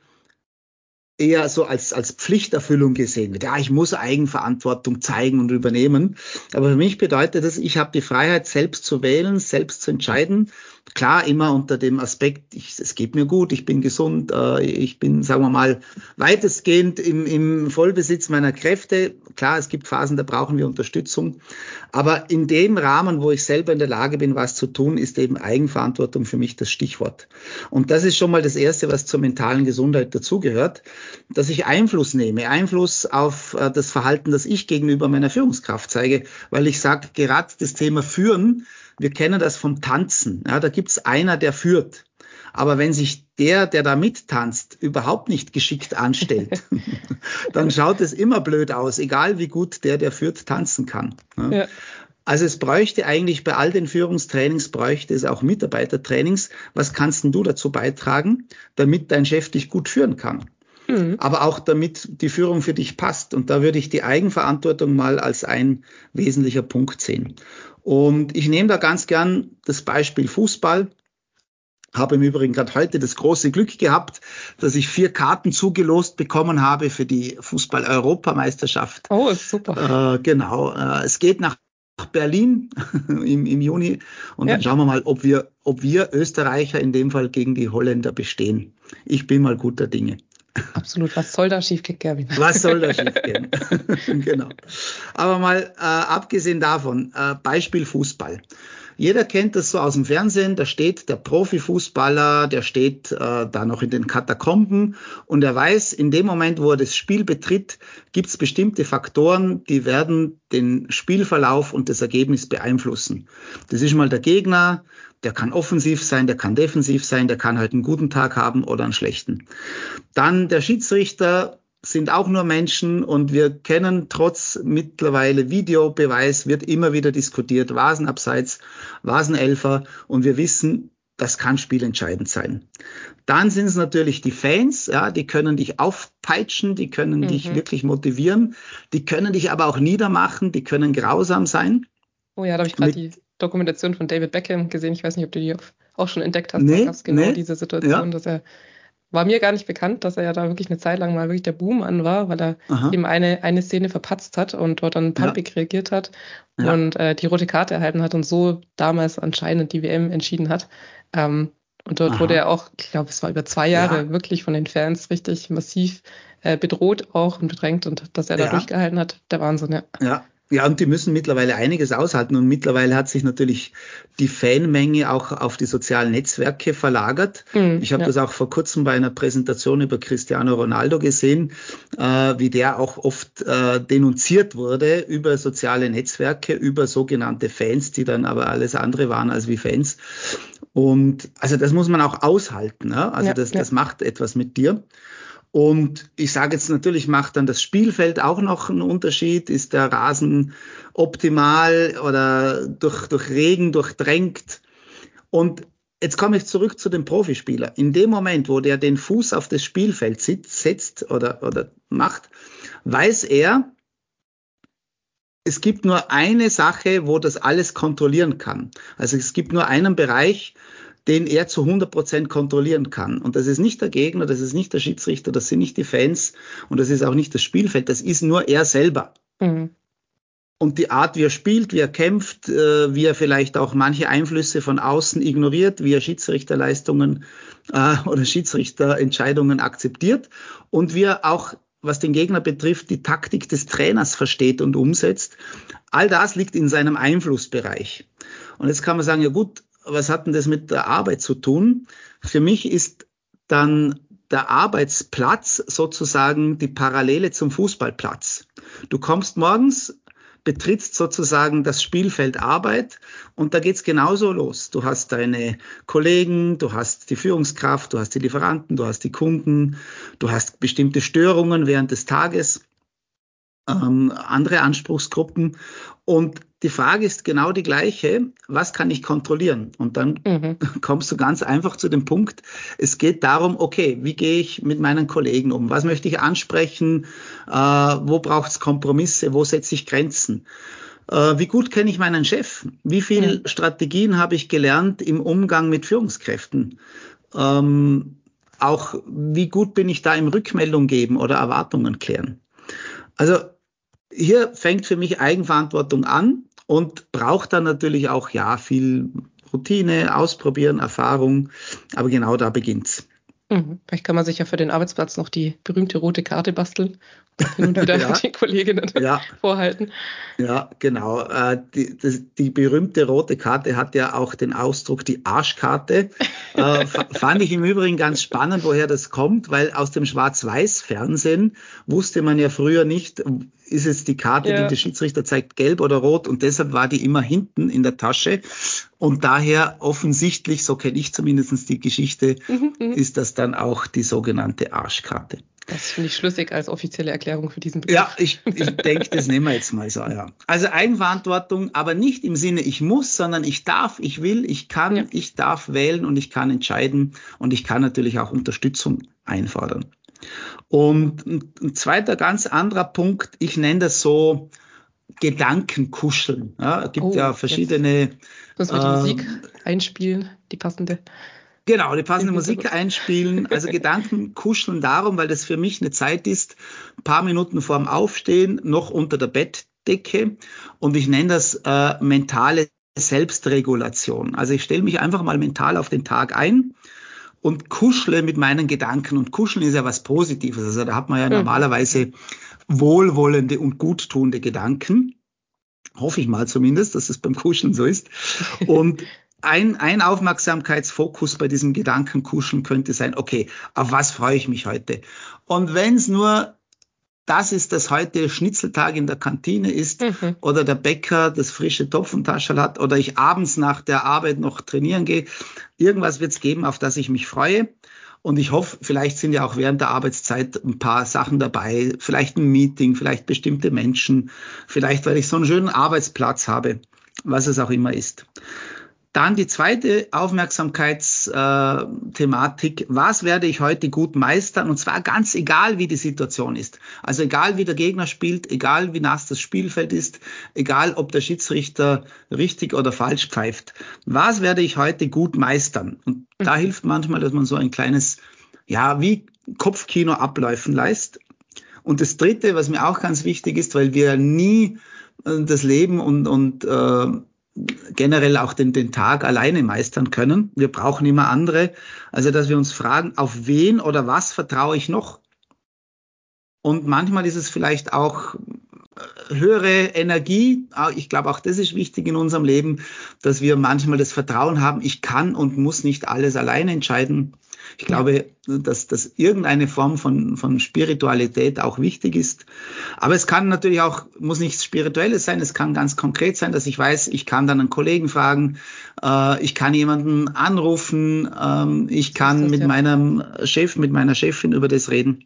eher so als, als Pflichterfüllung gesehen wird. Ja, ich muss Eigenverantwortung zeigen und übernehmen. Aber für mich bedeutet das, ich habe die Freiheit, selbst zu wählen, selbst zu entscheiden. Klar, immer unter dem Aspekt, ich, es geht mir gut, ich bin gesund, äh, ich bin, sagen wir mal, weitestgehend im, im Vollbesitz meiner Kräfte. Klar, es gibt Phasen, da brauchen wir Unterstützung. Aber in dem Rahmen, wo ich selber in der Lage bin, was zu tun, ist eben Eigenverantwortung für mich das Stichwort. Und das ist schon mal das Erste, was zur mentalen Gesundheit dazugehört, dass ich Einfluss nehme, Einfluss auf äh, das Verhalten, das ich gegenüber meiner Führungskraft zeige, weil ich sage, gerade das Thema Führen, wir kennen das vom Tanzen. Ja, da gibt es einer, der führt. Aber wenn sich der, der da mittanzt, überhaupt nicht geschickt anstellt, dann schaut es immer blöd aus, egal wie gut der, der führt, tanzen kann. Ja. Ja. Also es bräuchte eigentlich bei all den Führungstrainings, bräuchte es auch Mitarbeitertrainings. Was kannst denn du dazu beitragen, damit dein Chef dich gut führen kann? Mhm. Aber auch damit die Führung für dich passt. Und da würde ich die Eigenverantwortung mal als ein wesentlicher Punkt sehen. Und ich nehme da ganz gern das Beispiel Fußball. Habe im Übrigen gerade heute das große Glück gehabt, dass ich vier Karten zugelost bekommen habe für die Fußball-Europameisterschaft. Oh, ist super. Äh, genau. Äh, es geht nach Berlin im, im Juni. Und Ja. dann schauen wir mal, ob wir, ob wir Österreicher in dem Fall gegen die Holländer bestehen. Ich bin mal guter Dinge. Absolut. Was soll da schiefgehen, Gerwin? Was soll da schiefgehen? Genau. Aber mal äh, abgesehen davon, äh, Beispiel Fußball. Jeder kennt das so aus dem Fernsehen, da steht der Profifußballer, der steht äh, da noch in den Katakomben und er weiß, in dem Moment, wo er das Spiel betritt, gibt es bestimmte Faktoren, die werden den Spielverlauf und das Ergebnis beeinflussen. Das ist mal der Gegner, der kann offensiv sein, der kann defensiv sein, der kann halt einen guten Tag haben oder einen schlechten. Dann der Schiedsrichter, sind auch nur Menschen und wir kennen trotz mittlerweile Videobeweis, wird immer wieder diskutiert, war es ein Abseits, war es ein Elfer und wir wissen, das kann spielentscheidend sein. Dann sind es natürlich die Fans, ja, die können dich aufpeitschen, die können mhm. dich wirklich motivieren, die können dich aber auch niedermachen, die können grausam sein. Oh ja, da habe ich gerade die Dokumentation von David Beckham gesehen, ich weiß nicht, ob du die auch schon entdeckt hast, nee, da gab es genau nee, diese Situation, ja. dass er War mir gar nicht bekannt, dass er ja da wirklich eine Zeit lang mal wirklich der Boom an war, weil er Aha. eben eine, eine Szene verpatzt hat und dort dann pumpig ja. reagiert hat ja. und äh, die rote Karte erhalten hat und so damals anscheinend die W M entschieden hat. Ähm, und dort Aha. wurde er auch, ich glaube, es war über zwei Jahre ja. wirklich von den Fans richtig massiv äh, bedroht auch und bedrängt und dass er da ja. durchgehalten hat, der Wahnsinn, ja. Ja. Ja, und die müssen mittlerweile einiges aushalten. Und mittlerweile hat sich natürlich die Fanmenge auch auf die sozialen Netzwerke verlagert. Mhm, ich habe ja. das auch vor kurzem bei einer Präsentation über Cristiano Ronaldo gesehen, äh, wie der auch oft äh, denunziert wurde über soziale Netzwerke, über sogenannte Fans, die dann aber alles andere waren als wie Fans. Und also das muss man auch aushalten. Ne? Also ja, das, ja. das macht etwas mit dir. Und ich sage jetzt natürlich, macht dann das Spielfeld auch noch einen Unterschied. Ist der Rasen optimal oder durch, durch Regen durchdrängt? Und jetzt komme ich zurück zu dem Profispieler. In dem Moment, wo der den Fuß auf das Spielfeld setzt oder, oder macht, weiß er, es gibt nur eine Sache, wo das alles kontrollieren kann. Also es gibt nur einen Bereich, den er zu hundert Prozent kontrollieren kann. Und das ist nicht der Gegner, das ist nicht der Schiedsrichter, das sind nicht die Fans und das ist auch nicht das Spielfeld, das ist nur er selber. Mhm. Und die Art, wie er spielt, wie er kämpft, äh, wie er vielleicht auch manche Einflüsse von außen ignoriert, wie er Schiedsrichterleistungen äh, oder Schiedsrichterentscheidungen akzeptiert und wie er auch, was den Gegner betrifft, die Taktik des Trainers versteht und umsetzt. All das liegt in seinem Einflussbereich. Und jetzt kann man sagen, ja gut, was hat denn das mit der Arbeit zu tun? Für mich ist dann der Arbeitsplatz sozusagen die Parallele zum Fußballplatz. Du kommst morgens, betrittst sozusagen das Spielfeld Arbeit und da geht's genauso los. Du hast deine Kollegen, du hast die Führungskraft, du hast die Lieferanten, du hast die Kunden, du hast bestimmte Störungen während des Tages, ähm, andere Anspruchsgruppen und die Frage ist genau die gleiche, was kann ich kontrollieren? Und dann mhm. kommst du ganz einfach zu dem Punkt, es geht darum, okay, wie gehe ich mit meinen Kollegen um? Was möchte ich ansprechen? Äh, wo braucht es Kompromisse? Wo setze ich Grenzen? Äh, wie gut kenne ich meinen Chef? Wie viele ja. Strategien habe ich gelernt im Umgang mit Führungskräften? Ähm, auch wie gut bin ich da im Rückmeldung geben oder Erwartungen klären? Also hier fängt für mich Eigenverantwortung an und braucht dann natürlich auch, ja, viel Routine, Ausprobieren, Erfahrung. Aber genau da beginnt's. Mhm. Vielleicht kann man sich ja für den Arbeitsplatz noch die berühmte rote Karte basteln und hin und wieder ja. die Kolleginnen ja. vorhalten. Ja, genau. Äh, die, das, die berühmte rote Karte hat ja auch den Ausdruck die Arschkarte. Äh, fand ich im Übrigen ganz spannend, woher das kommt, weil aus dem Schwarz-Weiß-Fernsehen wusste man ja früher nicht, ist es die Karte, ja. die der Schiedsrichter zeigt, gelb oder rot, und deshalb war die immer hinten in der Tasche. Und daher offensichtlich, so kenne ich zumindest die Geschichte, mhm, ist das dann auch die sogenannte Arschkarte. Das finde ich schlüssig als offizielle Erklärung für diesen Begriff. Ja, ich, ich denke, das nehmen wir jetzt mal so, ja. Also Eigenverantwortung, aber nicht im Sinne, ich muss, sondern ich darf, ich will, ich kann, ja. ich darf wählen und ich kann entscheiden und ich kann natürlich auch Unterstützung einfordern. Und ein zweiter ganz anderer Punkt, ich nenne das so Gedankenkuscheln. Ja, es gibt oh, ja verschiedene. Müssen wir die äh, Musik einspielen, die passende. Genau, die passende Musik einspielen. Also Gedanken kuscheln darum, weil das für mich eine Zeit ist, ein paar Minuten vorm Aufstehen, noch unter der Bettdecke. Und ich nenne das äh, mentale Selbstregulation. Also ich stelle mich einfach mal mental auf den Tag ein und kuschle mit meinen Gedanken. Und kuscheln ist ja was Positives. Also da hat man ja normalerweise wohlwollende und guttuende Gedanken. Hoffe ich mal zumindest, dass es beim Kuscheln so ist. Und ein, ein Aufmerksamkeitsfokus bei diesem Gedankenkuscheln könnte sein, okay, auf was freue ich mich heute? Und wenn es nur das ist, dass heute Schnitzeltag in der Kantine ist Mhm. oder der Bäcker das frische Topfentaschel hat oder ich abends nach der Arbeit noch trainieren gehe. Irgendwas wird es geben, auf das ich mich freue. Und ich hoffe, vielleicht sind ja auch während der Arbeitszeit ein paar Sachen dabei, vielleicht ein Meeting, vielleicht bestimmte Menschen, vielleicht weil ich so einen schönen Arbeitsplatz habe, was es auch immer ist. Dann die zweite Aufmerksamkeitsthematik. Was werde ich heute gut meistern? Und zwar ganz egal, wie die Situation ist. Also egal, wie der Gegner spielt, egal, wie nass das Spielfeld ist, egal, ob der Schiedsrichter richtig oder falsch pfeift. Was werde ich heute gut meistern? Und da hilft manchmal, dass man so ein kleines, ja, wie Kopfkino abläufen lässt. Und das Dritte, was mir auch ganz wichtig ist, weil wir nie äh, das Leben und, und äh, generell auch den, den Tag alleine meistern können. Wir brauchen immer andere. Also, dass wir uns fragen, auf wen oder was vertraue ich noch? Und manchmal ist es vielleicht auch höhere Energie. Ich glaube, auch das ist wichtig in unserem Leben, dass wir manchmal das Vertrauen haben, ich kann und muss nicht alles alleine entscheiden. Ich glaube, dass, dass irgendeine Form von, von Spiritualität auch wichtig ist. Aber es kann natürlich auch, muss nichts Spirituelles sein, es kann ganz konkret sein, dass ich weiß, ich kann dann einen Kollegen fragen, äh, ich kann jemanden anrufen, ähm, ich kann das, mit ja. meinem Chef, mit meiner Chefin über das reden.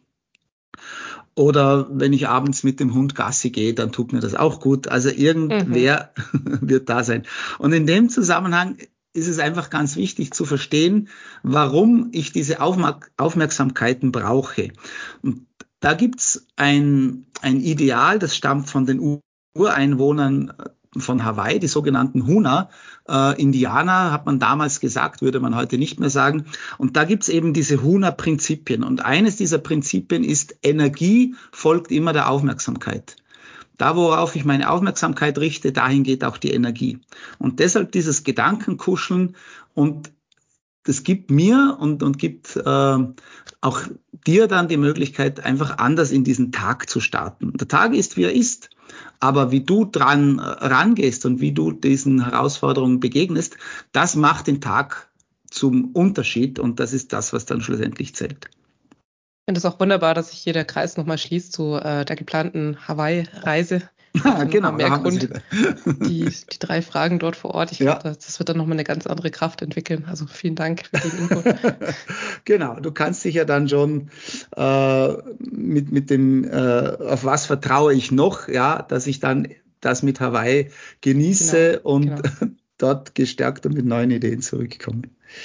Oder wenn ich abends mit dem Hund Gassi gehe, dann tut mir das auch gut. Also irgendwer mhm. wird da sein. Und in dem Zusammenhang ist es einfach ganz wichtig zu verstehen, warum ich diese Aufmerk- Aufmerksamkeiten brauche. Und da gibt's ein, ein Ideal, das stammt von den Ureinwohnern von Hawaii, die sogenannten Huna, äh, Indianer, hat man damals gesagt, würde man heute nicht mehr sagen. Und da gibt's eben diese Huna-Prinzipien. Und eines dieser Prinzipien ist, Energie folgt immer der Aufmerksamkeit. Da, worauf ich meine Aufmerksamkeit richte, dahin geht auch die Energie. Und deshalb dieses Gedankenkuscheln und das gibt mir und, und gibt äh, auch dir dann die Möglichkeit, einfach anders in diesen Tag zu starten. Der Tag ist, wie er ist. Aber wie du dran rangehst und wie du diesen Herausforderungen begegnest, das macht den Tag zum Unterschied und das ist das, was dann schlussendlich zählt. Ich finde es auch wunderbar, dass sich hier der Kreis nochmal schließt zu äh, der geplanten Hawaii-Reise. Ah, genau, mehr Grund, die, die drei Fragen dort vor Ort. Ich ja. glaube, das, das wird dann nochmal eine ganz andere Kraft entwickeln. Also vielen Dank für den Input. Genau, du kannst dich ja dann schon äh, mit, mit dem, äh, auf was vertraue ich noch, ja, dass ich dann das mit Hawaii genieße genau, und genau. dort gestärkt und mit neuen Ideen zurückkomme.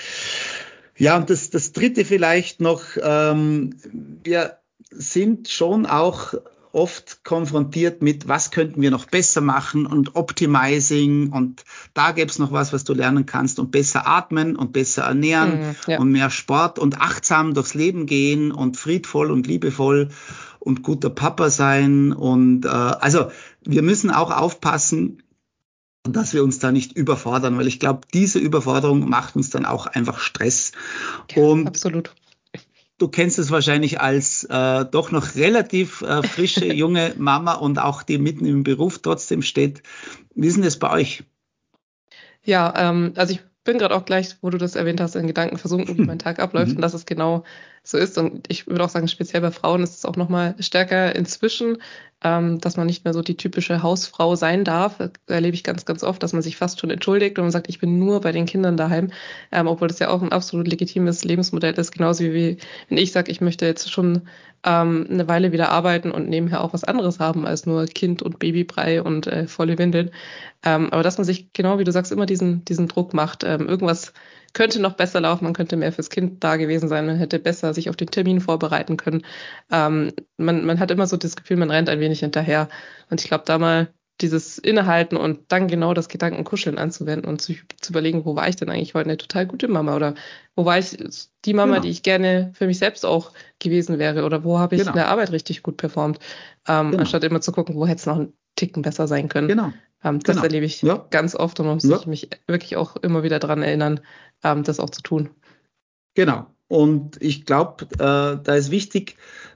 Ja, und das, das Dritte vielleicht noch, ähm, wir sind schon auch oft konfrontiert mit, was könnten wir noch besser machen und Optimizing und da gäbe es noch was, was du lernen kannst und besser atmen und besser ernähren mm, ja. und mehr Sport und achtsam durchs Leben gehen und friedvoll und liebevoll und guter Papa sein und äh, also wir müssen auch aufpassen, dass wir uns da nicht überfordern, weil ich glaube, diese Überforderung macht uns dann auch einfach Stress. Ja, und absolut. Du kennst es wahrscheinlich als äh, doch noch relativ äh, frische, junge Mama und auch die mitten im Beruf trotzdem steht. Wie ist denn das bei euch? Ja, ähm, also ich bin gerade auch gleich, wo du das erwähnt hast, in Gedanken versunken, wie mein Tag abläuft mhm. und dass es genau so ist. Und ich würde auch sagen, speziell bei Frauen ist es auch nochmal stärker inzwischen, ähm, dass man nicht mehr so die typische Hausfrau sein darf. Das erlebe ich ganz, ganz oft, dass man sich fast schon entschuldigt und man sagt, ich bin nur bei den Kindern daheim, ähm, obwohl das ja auch ein absolut legitimes Lebensmodell ist, genauso wie wenn ich sage, ich möchte jetzt schon ähm, eine Weile wieder arbeiten und nebenher auch was anderes haben als nur Kind und Babybrei und äh, volle Windeln. Ähm, aber dass man sich, genau wie du sagst, immer diesen, diesen Druck macht, ähm, irgendwas könnte noch besser laufen, man könnte mehr fürs Kind da gewesen sein, man hätte besser sich auf den Termin vorbereiten können. Ähm, man, man hat immer so das Gefühl, man rennt ein wenig hinterher. Und ich glaube, da mal dieses Innehalten und dann genau das Gedankenkuscheln anzuwenden und zu, zu überlegen, wo war ich denn eigentlich heute eine total gute Mama oder wo war ich die Mama, genau. die ich gerne für mich selbst auch gewesen wäre oder wo habe ich genau. in der Arbeit richtig gut performt, ähm, genau. anstatt immer zu gucken, wo hätte es noch einen Ticken besser sein können. Genau. Ähm, das genau. erlebe ich ja. ganz oft und man muss ja. mich wirklich auch immer wieder dran erinnern, ähm, das auch zu tun. Genau. Und ich glaube, äh, da ist wichtig,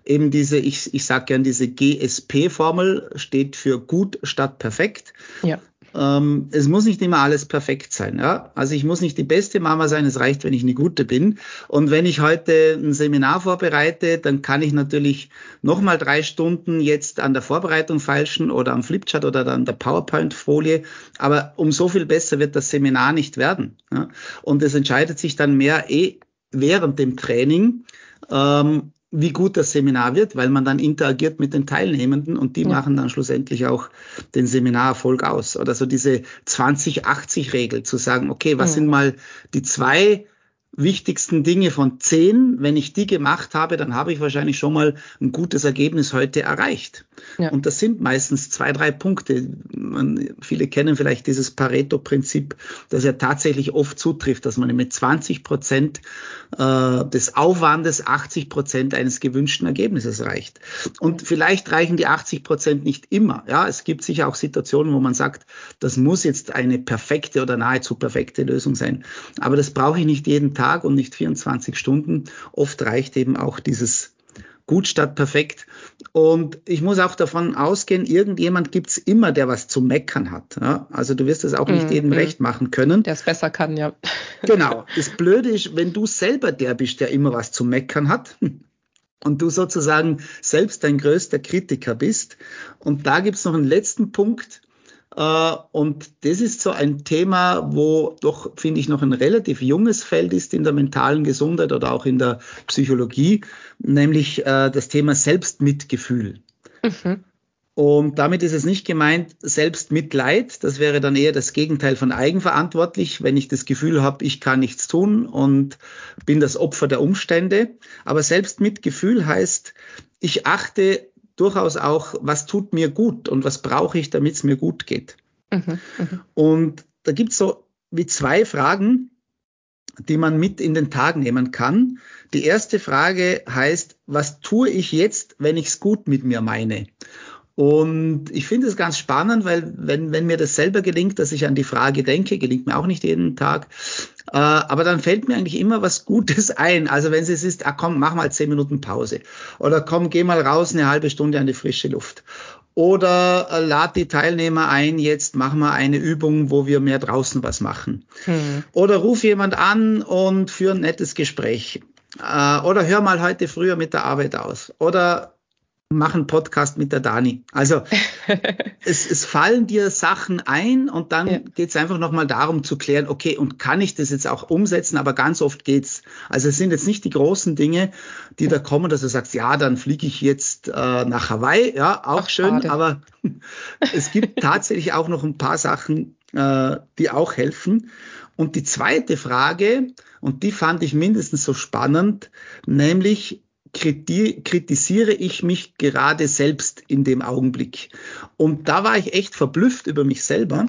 eben diese, ich, ich sage gern diese G S P-Formel, steht für gut statt perfekt. Ja. Ähm, es muss nicht immer alles perfekt sein. Ja? Also ich muss nicht die beste Mama sein, es reicht, wenn ich eine gute bin. Und wenn ich heute ein Seminar vorbereite, dann kann ich natürlich nochmal drei Stunden jetzt an der Vorbereitung feilschen oder am Flipchart oder an der PowerPoint-Folie. Aber um so viel besser wird das Seminar nicht werden. Ja? Und es entscheidet sich dann mehr eh während dem Training, ähm, wie gut das Seminar wird, weil man dann interagiert mit den Teilnehmenden und die ja. machen dann schlussendlich auch den Seminarerfolg aus. Oder so diese zwanzig achtzig Regel zu sagen, okay, was mhm. sind mal die zwei wichtigsten Dinge von zehn? Wenn ich die gemacht habe, dann habe ich wahrscheinlich schon mal ein gutes Ergebnis heute erreicht. Ja. Und das sind meistens zwei, drei Punkte. Man, viele kennen vielleicht dieses Pareto-Prinzip, das ja tatsächlich oft zutrifft, dass man mit zwanzig Prozent äh, des Aufwandes achtzig Prozent eines gewünschten Ergebnisses erreicht. Und vielleicht reichen die achtzig Prozent nicht immer. Ja, es gibt sicher auch Situationen, wo man sagt, das muss jetzt eine perfekte oder nahezu perfekte Lösung sein. Aber das brauche ich nicht jeden Tag und nicht vierundzwanzig Stunden. Oft reicht eben auch dieses gut statt perfekt. Und ich muss auch davon ausgehen, irgendjemand gibt's immer, der was zu meckern hat. Ja? Also du wirst es auch nicht mm, jedem mm. recht machen können. Der es besser kann, ja. Genau. Das Blöde ist, wenn du selber der bist, der immer was zu meckern hat und du sozusagen selbst dein größter Kritiker bist. Und da gibt's noch einen letzten Punkt. Und das ist so ein Thema, wo doch, finde ich, noch ein relativ junges Feld ist in der mentalen Gesundheit oder auch in der Psychologie, nämlich äh, das Thema Selbstmitgefühl. Mhm. Und damit ist es nicht gemeint Selbstmitleid, das wäre dann eher das Gegenteil von eigenverantwortlich, wenn ich das Gefühl habe, ich kann nichts tun und bin das Opfer der Umstände. Aber Selbstmitgefühl heißt, ich achte durchaus auch, was tut mir gut und was brauche ich, damit es mir gut geht. Mhm, mh. Und da gibt es so wie zwei Fragen, die man mit in den Tag nehmen kann. Die erste Frage heißt, was tue ich jetzt, wenn ich es gut mit mir meine? Und ich finde es ganz spannend, weil wenn, wenn mir das selber gelingt, dass ich an die Frage denke, gelingt mir auch nicht jeden Tag, äh, aber dann fällt mir eigentlich immer was Gutes ein. Also wenn es ist, ah komm, mach mal zehn Minuten Pause oder komm, geh mal raus eine halbe Stunde an die frische Luft oder äh, lad die Teilnehmer ein, jetzt machen wir eine Übung, wo wir mehr draußen was machen. Hm. Oder ruf jemand an und führ ein nettes Gespräch äh, oder hör mal heute früher mit der Arbeit aus oder mach einen Podcast mit der Dani. Also es, es fallen dir Sachen ein und dann ja. geht es einfach nochmal darum zu klären, okay, und kann ich das jetzt auch umsetzen? Aber ganz oft geht's. Also es sind jetzt nicht die großen Dinge, die da kommen, dass du sagst, ja, dann fliege ich jetzt äh, nach Hawaii. Ja, auch Ach, schön, schade. Aber es gibt tatsächlich auch noch ein paar Sachen, äh, die auch helfen. Und die zweite Frage, und die fand ich mindestens so spannend, nämlich, kritisiere ich mich gerade selbst in dem Augenblick. Und da war ich echt verblüfft über mich selber,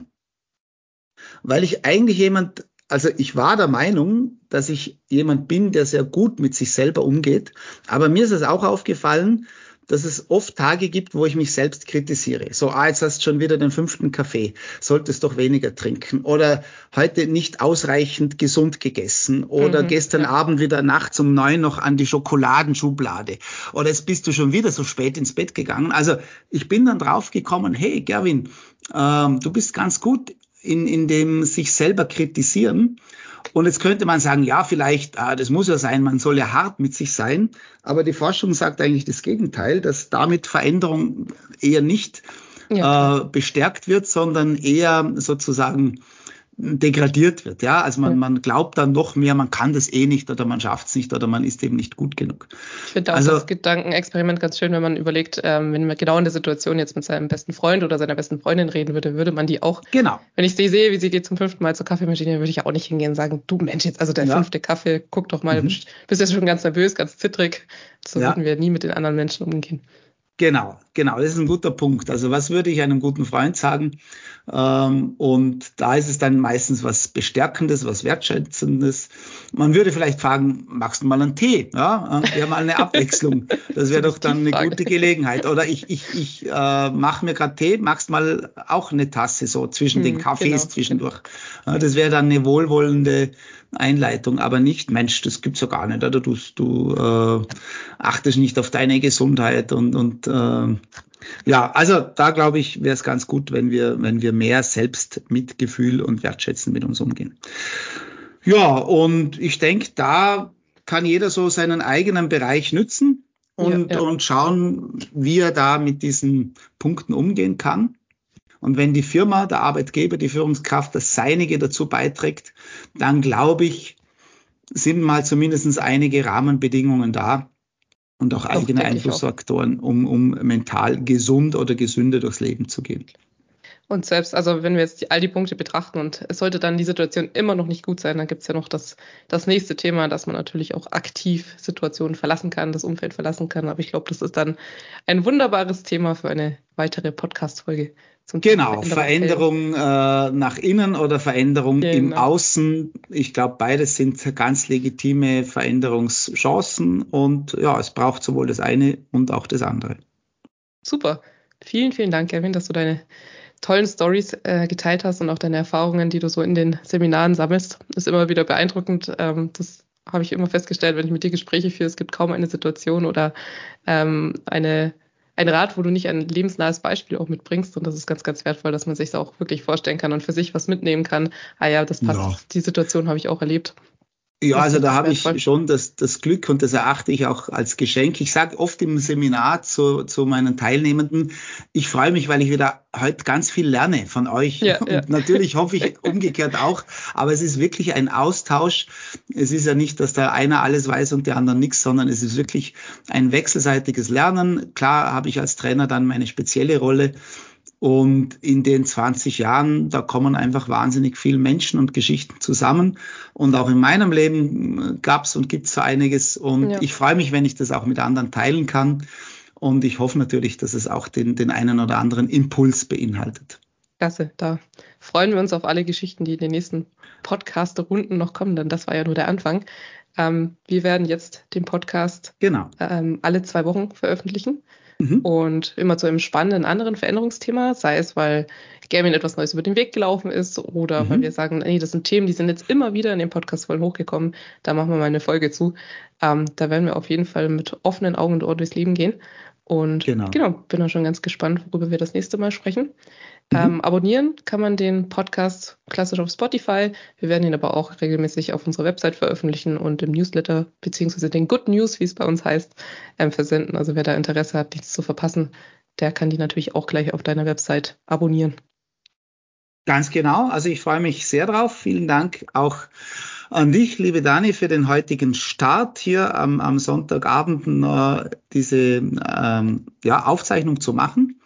weil ich eigentlich jemand, also ich war der Meinung, dass ich jemand bin, der sehr gut mit sich selber umgeht. Aber mir ist es auch aufgefallen, dass es oft Tage gibt, wo ich mich selbst kritisiere. So, ah, jetzt hast du schon wieder den fünften Kaffee, solltest doch weniger trinken. Oder heute nicht ausreichend gesund gegessen. Oder mhm, gestern ja. Abend wieder nachts um neun noch an die Schokoladenschublade. Oder jetzt bist du schon wieder so spät ins Bett gegangen. Also ich bin dann drauf gekommen, hey Gerwin, ähm, du bist ganz gut in, in dem sich selber kritisieren. Und jetzt könnte man sagen, ja, vielleicht, ah, das muss ja sein, man soll ja hart mit sich sein. Aber die Forschung sagt eigentlich das Gegenteil, dass damit Veränderung eher nicht ja, äh, bestärkt wird, sondern eher sozusagen degradiert wird. Ja, also man, ja. man glaubt dann noch mehr, man kann das eh nicht oder man schafft es nicht oder man ist eben nicht gut genug. Ich finde auch also, das Gedankenexperiment ganz schön, wenn man überlegt, ähm, wenn man genau in der Situation jetzt mit seinem besten Freund oder seiner besten Freundin reden würde, würde man die auch, genau. wenn ich sie sehe, wie sie geht zum fünften Mal zur Kaffeemaschine, würde ich auch nicht hingehen und sagen, du Mensch, jetzt also der ja. fünfte Kaffee, guck doch mal, mhm. bist jetzt schon ganz nervös, ganz zittrig. So ja. würden wir nie mit den anderen Menschen umgehen. Genau. genau, das ist ein guter Punkt. Also was würde ich einem guten Freund sagen? Ähm, und da ist es dann meistens was Bestärkendes, was Wertschätzendes. Man würde vielleicht fragen, magst du mal einen Tee? Ja, wäre mal eine Abwechslung. Das wäre doch dann eine gute Gelegenheit. Oder ich, ich, ich äh, mache mir gerade Tee, magst mal auch eine Tasse so zwischen den Hm, Kaffees genau, zwischendurch. Ja, das wäre dann eine wohlwollende Einleitung, aber nicht, Mensch, das gibt's ja gar nicht. Oder du, du äh, achtest nicht auf deine Gesundheit und, und äh, ja, also da glaube ich, wäre es ganz gut, wenn wir, wenn wir mehr Selbstmitgefühl und Wertschätzen mit uns umgehen. Ja, und ich denke, da kann jeder so seinen eigenen Bereich nützen ja, und, ja. und schauen, wie er da mit diesen Punkten umgehen kann. Und wenn die Firma, der Arbeitgeber, die Führungskraft das Seinige dazu beiträgt, dann glaube ich, sind mal zumindest einige Rahmenbedingungen da und auch Doch, eigene denke ich auch. Einflussfaktoren, um, um mental gesund oder gesünder durchs Leben zu gehen. Und selbst, also wenn wir jetzt die, all die Punkte betrachten und es sollte dann die Situation immer noch nicht gut sein, dann gibt es ja noch das, das nächste Thema, dass man natürlich auch aktiv Situationen verlassen kann, das Umfeld verlassen kann. Aber ich glaube, das ist dann ein wunderbares Thema für eine weitere Podcast-Folge zum Thema Genau, Veränderungshelden. Veränderung äh, nach innen oder Veränderung im Genau. Außen. Ich glaube, beides sind ganz legitime Veränderungschancen und ja, es braucht sowohl das eine und auch das andere. Super. Vielen, vielen Dank, Kevin, dass du deine tollen Stories äh, geteilt hast und auch deine Erfahrungen, die du so in den Seminaren sammelst. Ist immer wieder beeindruckend. Ähm, das habe ich immer festgestellt, wenn ich mit dir Gespräche führe. Es gibt kaum eine Situation oder ähm, eine, ein Rat, wo du nicht ein lebensnahes Beispiel auch mitbringst. Und das ist ganz, ganz wertvoll, dass man sich das auch wirklich vorstellen kann und für sich was mitnehmen kann. Ah ja, das Ja. passt. Die Situation habe ich auch erlebt. Ja, Das ist also da richtig habe wertvoll. ich schon das, das Glück und das erachte ich auch als Geschenk. Ich sage oft im Seminar zu, zu meinen Teilnehmenden, ich freue mich, weil ich wieder heute ganz viel lerne von euch Ja, ja. und natürlich hoffe ich umgekehrt auch, aber es ist wirklich ein Austausch. Es ist ja nicht, dass da einer alles weiß und der andere nichts, sondern es ist wirklich ein wechselseitiges Lernen. Klar habe ich als Trainer dann meine spezielle Rolle. Und in den zwanzig Jahren, da kommen einfach wahnsinnig viele Menschen und Geschichten zusammen. Und auch in meinem Leben gab es und gibt es so einiges. Und Ja. ich freue mich, wenn ich das auch mit anderen teilen kann. Und ich hoffe natürlich, dass es auch den, den einen oder anderen Impuls beinhaltet. Klasse, da freuen wir uns auf alle Geschichten, die in den nächsten Podcast-Runden noch kommen, denn das war ja nur der Anfang. Ähm, wir werden jetzt den Podcast Genau. ähm, alle zwei Wochen veröffentlichen Mhm. und immer zu einem spannenden anderen Veränderungsthema, sei es, weil Gavin etwas Neues über den Weg gelaufen ist oder weil wir Mhm. sagen, nee, das sind Themen, die sind jetzt immer wieder in den Podcast-Folgen hochgekommen, da machen wir mal eine Folge zu. Ähm, da werden wir auf jeden Fall mit offenen Augen und Ohren durchs Leben gehen. Und Genau. genau, bin auch schon ganz gespannt, worüber wir das nächste Mal sprechen. Ähm, Mhm. abonnieren kann man den Podcast klassisch auf Spotify. Wir werden ihn aber auch regelmäßig auf unserer Website veröffentlichen und im Newsletter beziehungsweise den Good News, wie es bei uns heißt, ähm, versenden. Also wer da Interesse hat, nichts zu verpassen, der kann die natürlich auch gleich auf deiner Website abonnieren. Ganz genau. Also ich freue mich sehr drauf. Vielen Dank auch an dich, liebe Dani, für den heutigen Start hier am, am Sonntagabend äh, diese ähm, ja, Aufzeichnung zu machen.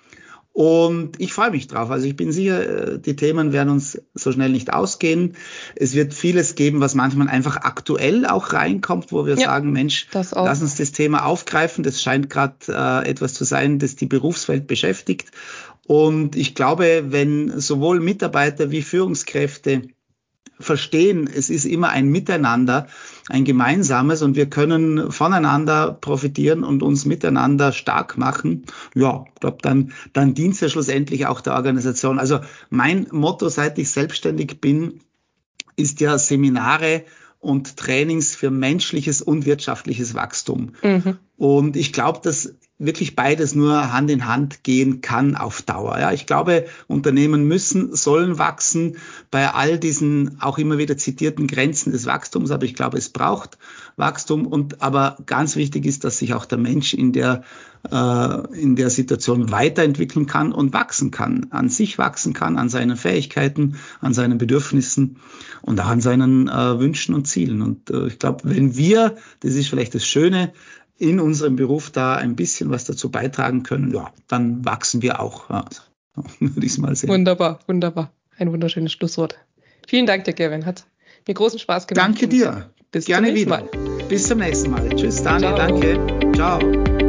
Und ich freue mich drauf. Also ich bin sicher, die Themen werden uns so schnell nicht ausgehen. Es wird vieles geben, was manchmal einfach aktuell auch reinkommt, wo wir Ja, sagen, Mensch, das auch. lass uns das Thema aufgreifen. Das scheint gerade äh, etwas zu sein, das die Berufswelt beschäftigt. Und ich glaube, wenn sowohl Mitarbeiter wie Führungskräfte verstehen, es ist immer ein Miteinander, ein gemeinsames und wir können voneinander profitieren und uns miteinander stark machen. Ja, ich glaube, dann, dann dient es ja schlussendlich auch der Organisation. Also mein Motto, seit ich selbstständig bin, ist ja Seminare und Trainings für menschliches und wirtschaftliches Wachstum. Mhm. Und ich glaube, dass wirklich beides nur Hand in Hand gehen kann auf Dauer. Ja, ich glaube, Unternehmen müssen, sollen wachsen bei all diesen auch immer wieder zitierten Grenzen des Wachstums. Aber ich glaube, es braucht Wachstum. Und aber ganz wichtig ist, dass sich auch der Mensch in der äh, in der Situation weiterentwickeln kann und wachsen kann, an sich wachsen kann, an seinen Fähigkeiten, an seinen Bedürfnissen und auch an seinen äh, Wünschen und Zielen. Und äh, ich glaube, wenn wir, das ist vielleicht das Schöne, in unserem Beruf da ein bisschen was dazu beitragen können, ja, dann wachsen wir auch. Ja, so würde ich es mal sehen. Wunderbar, wunderbar. Ein wunderschönes Schlusswort. Vielen Dank dir, Kevin. Hat mir großen Spaß gemacht Danke und dir. bis zum Gerne nächsten wieder. Mal. Bis zum nächsten Mal. Tschüss, Dani. Ciao. Danke. Ciao.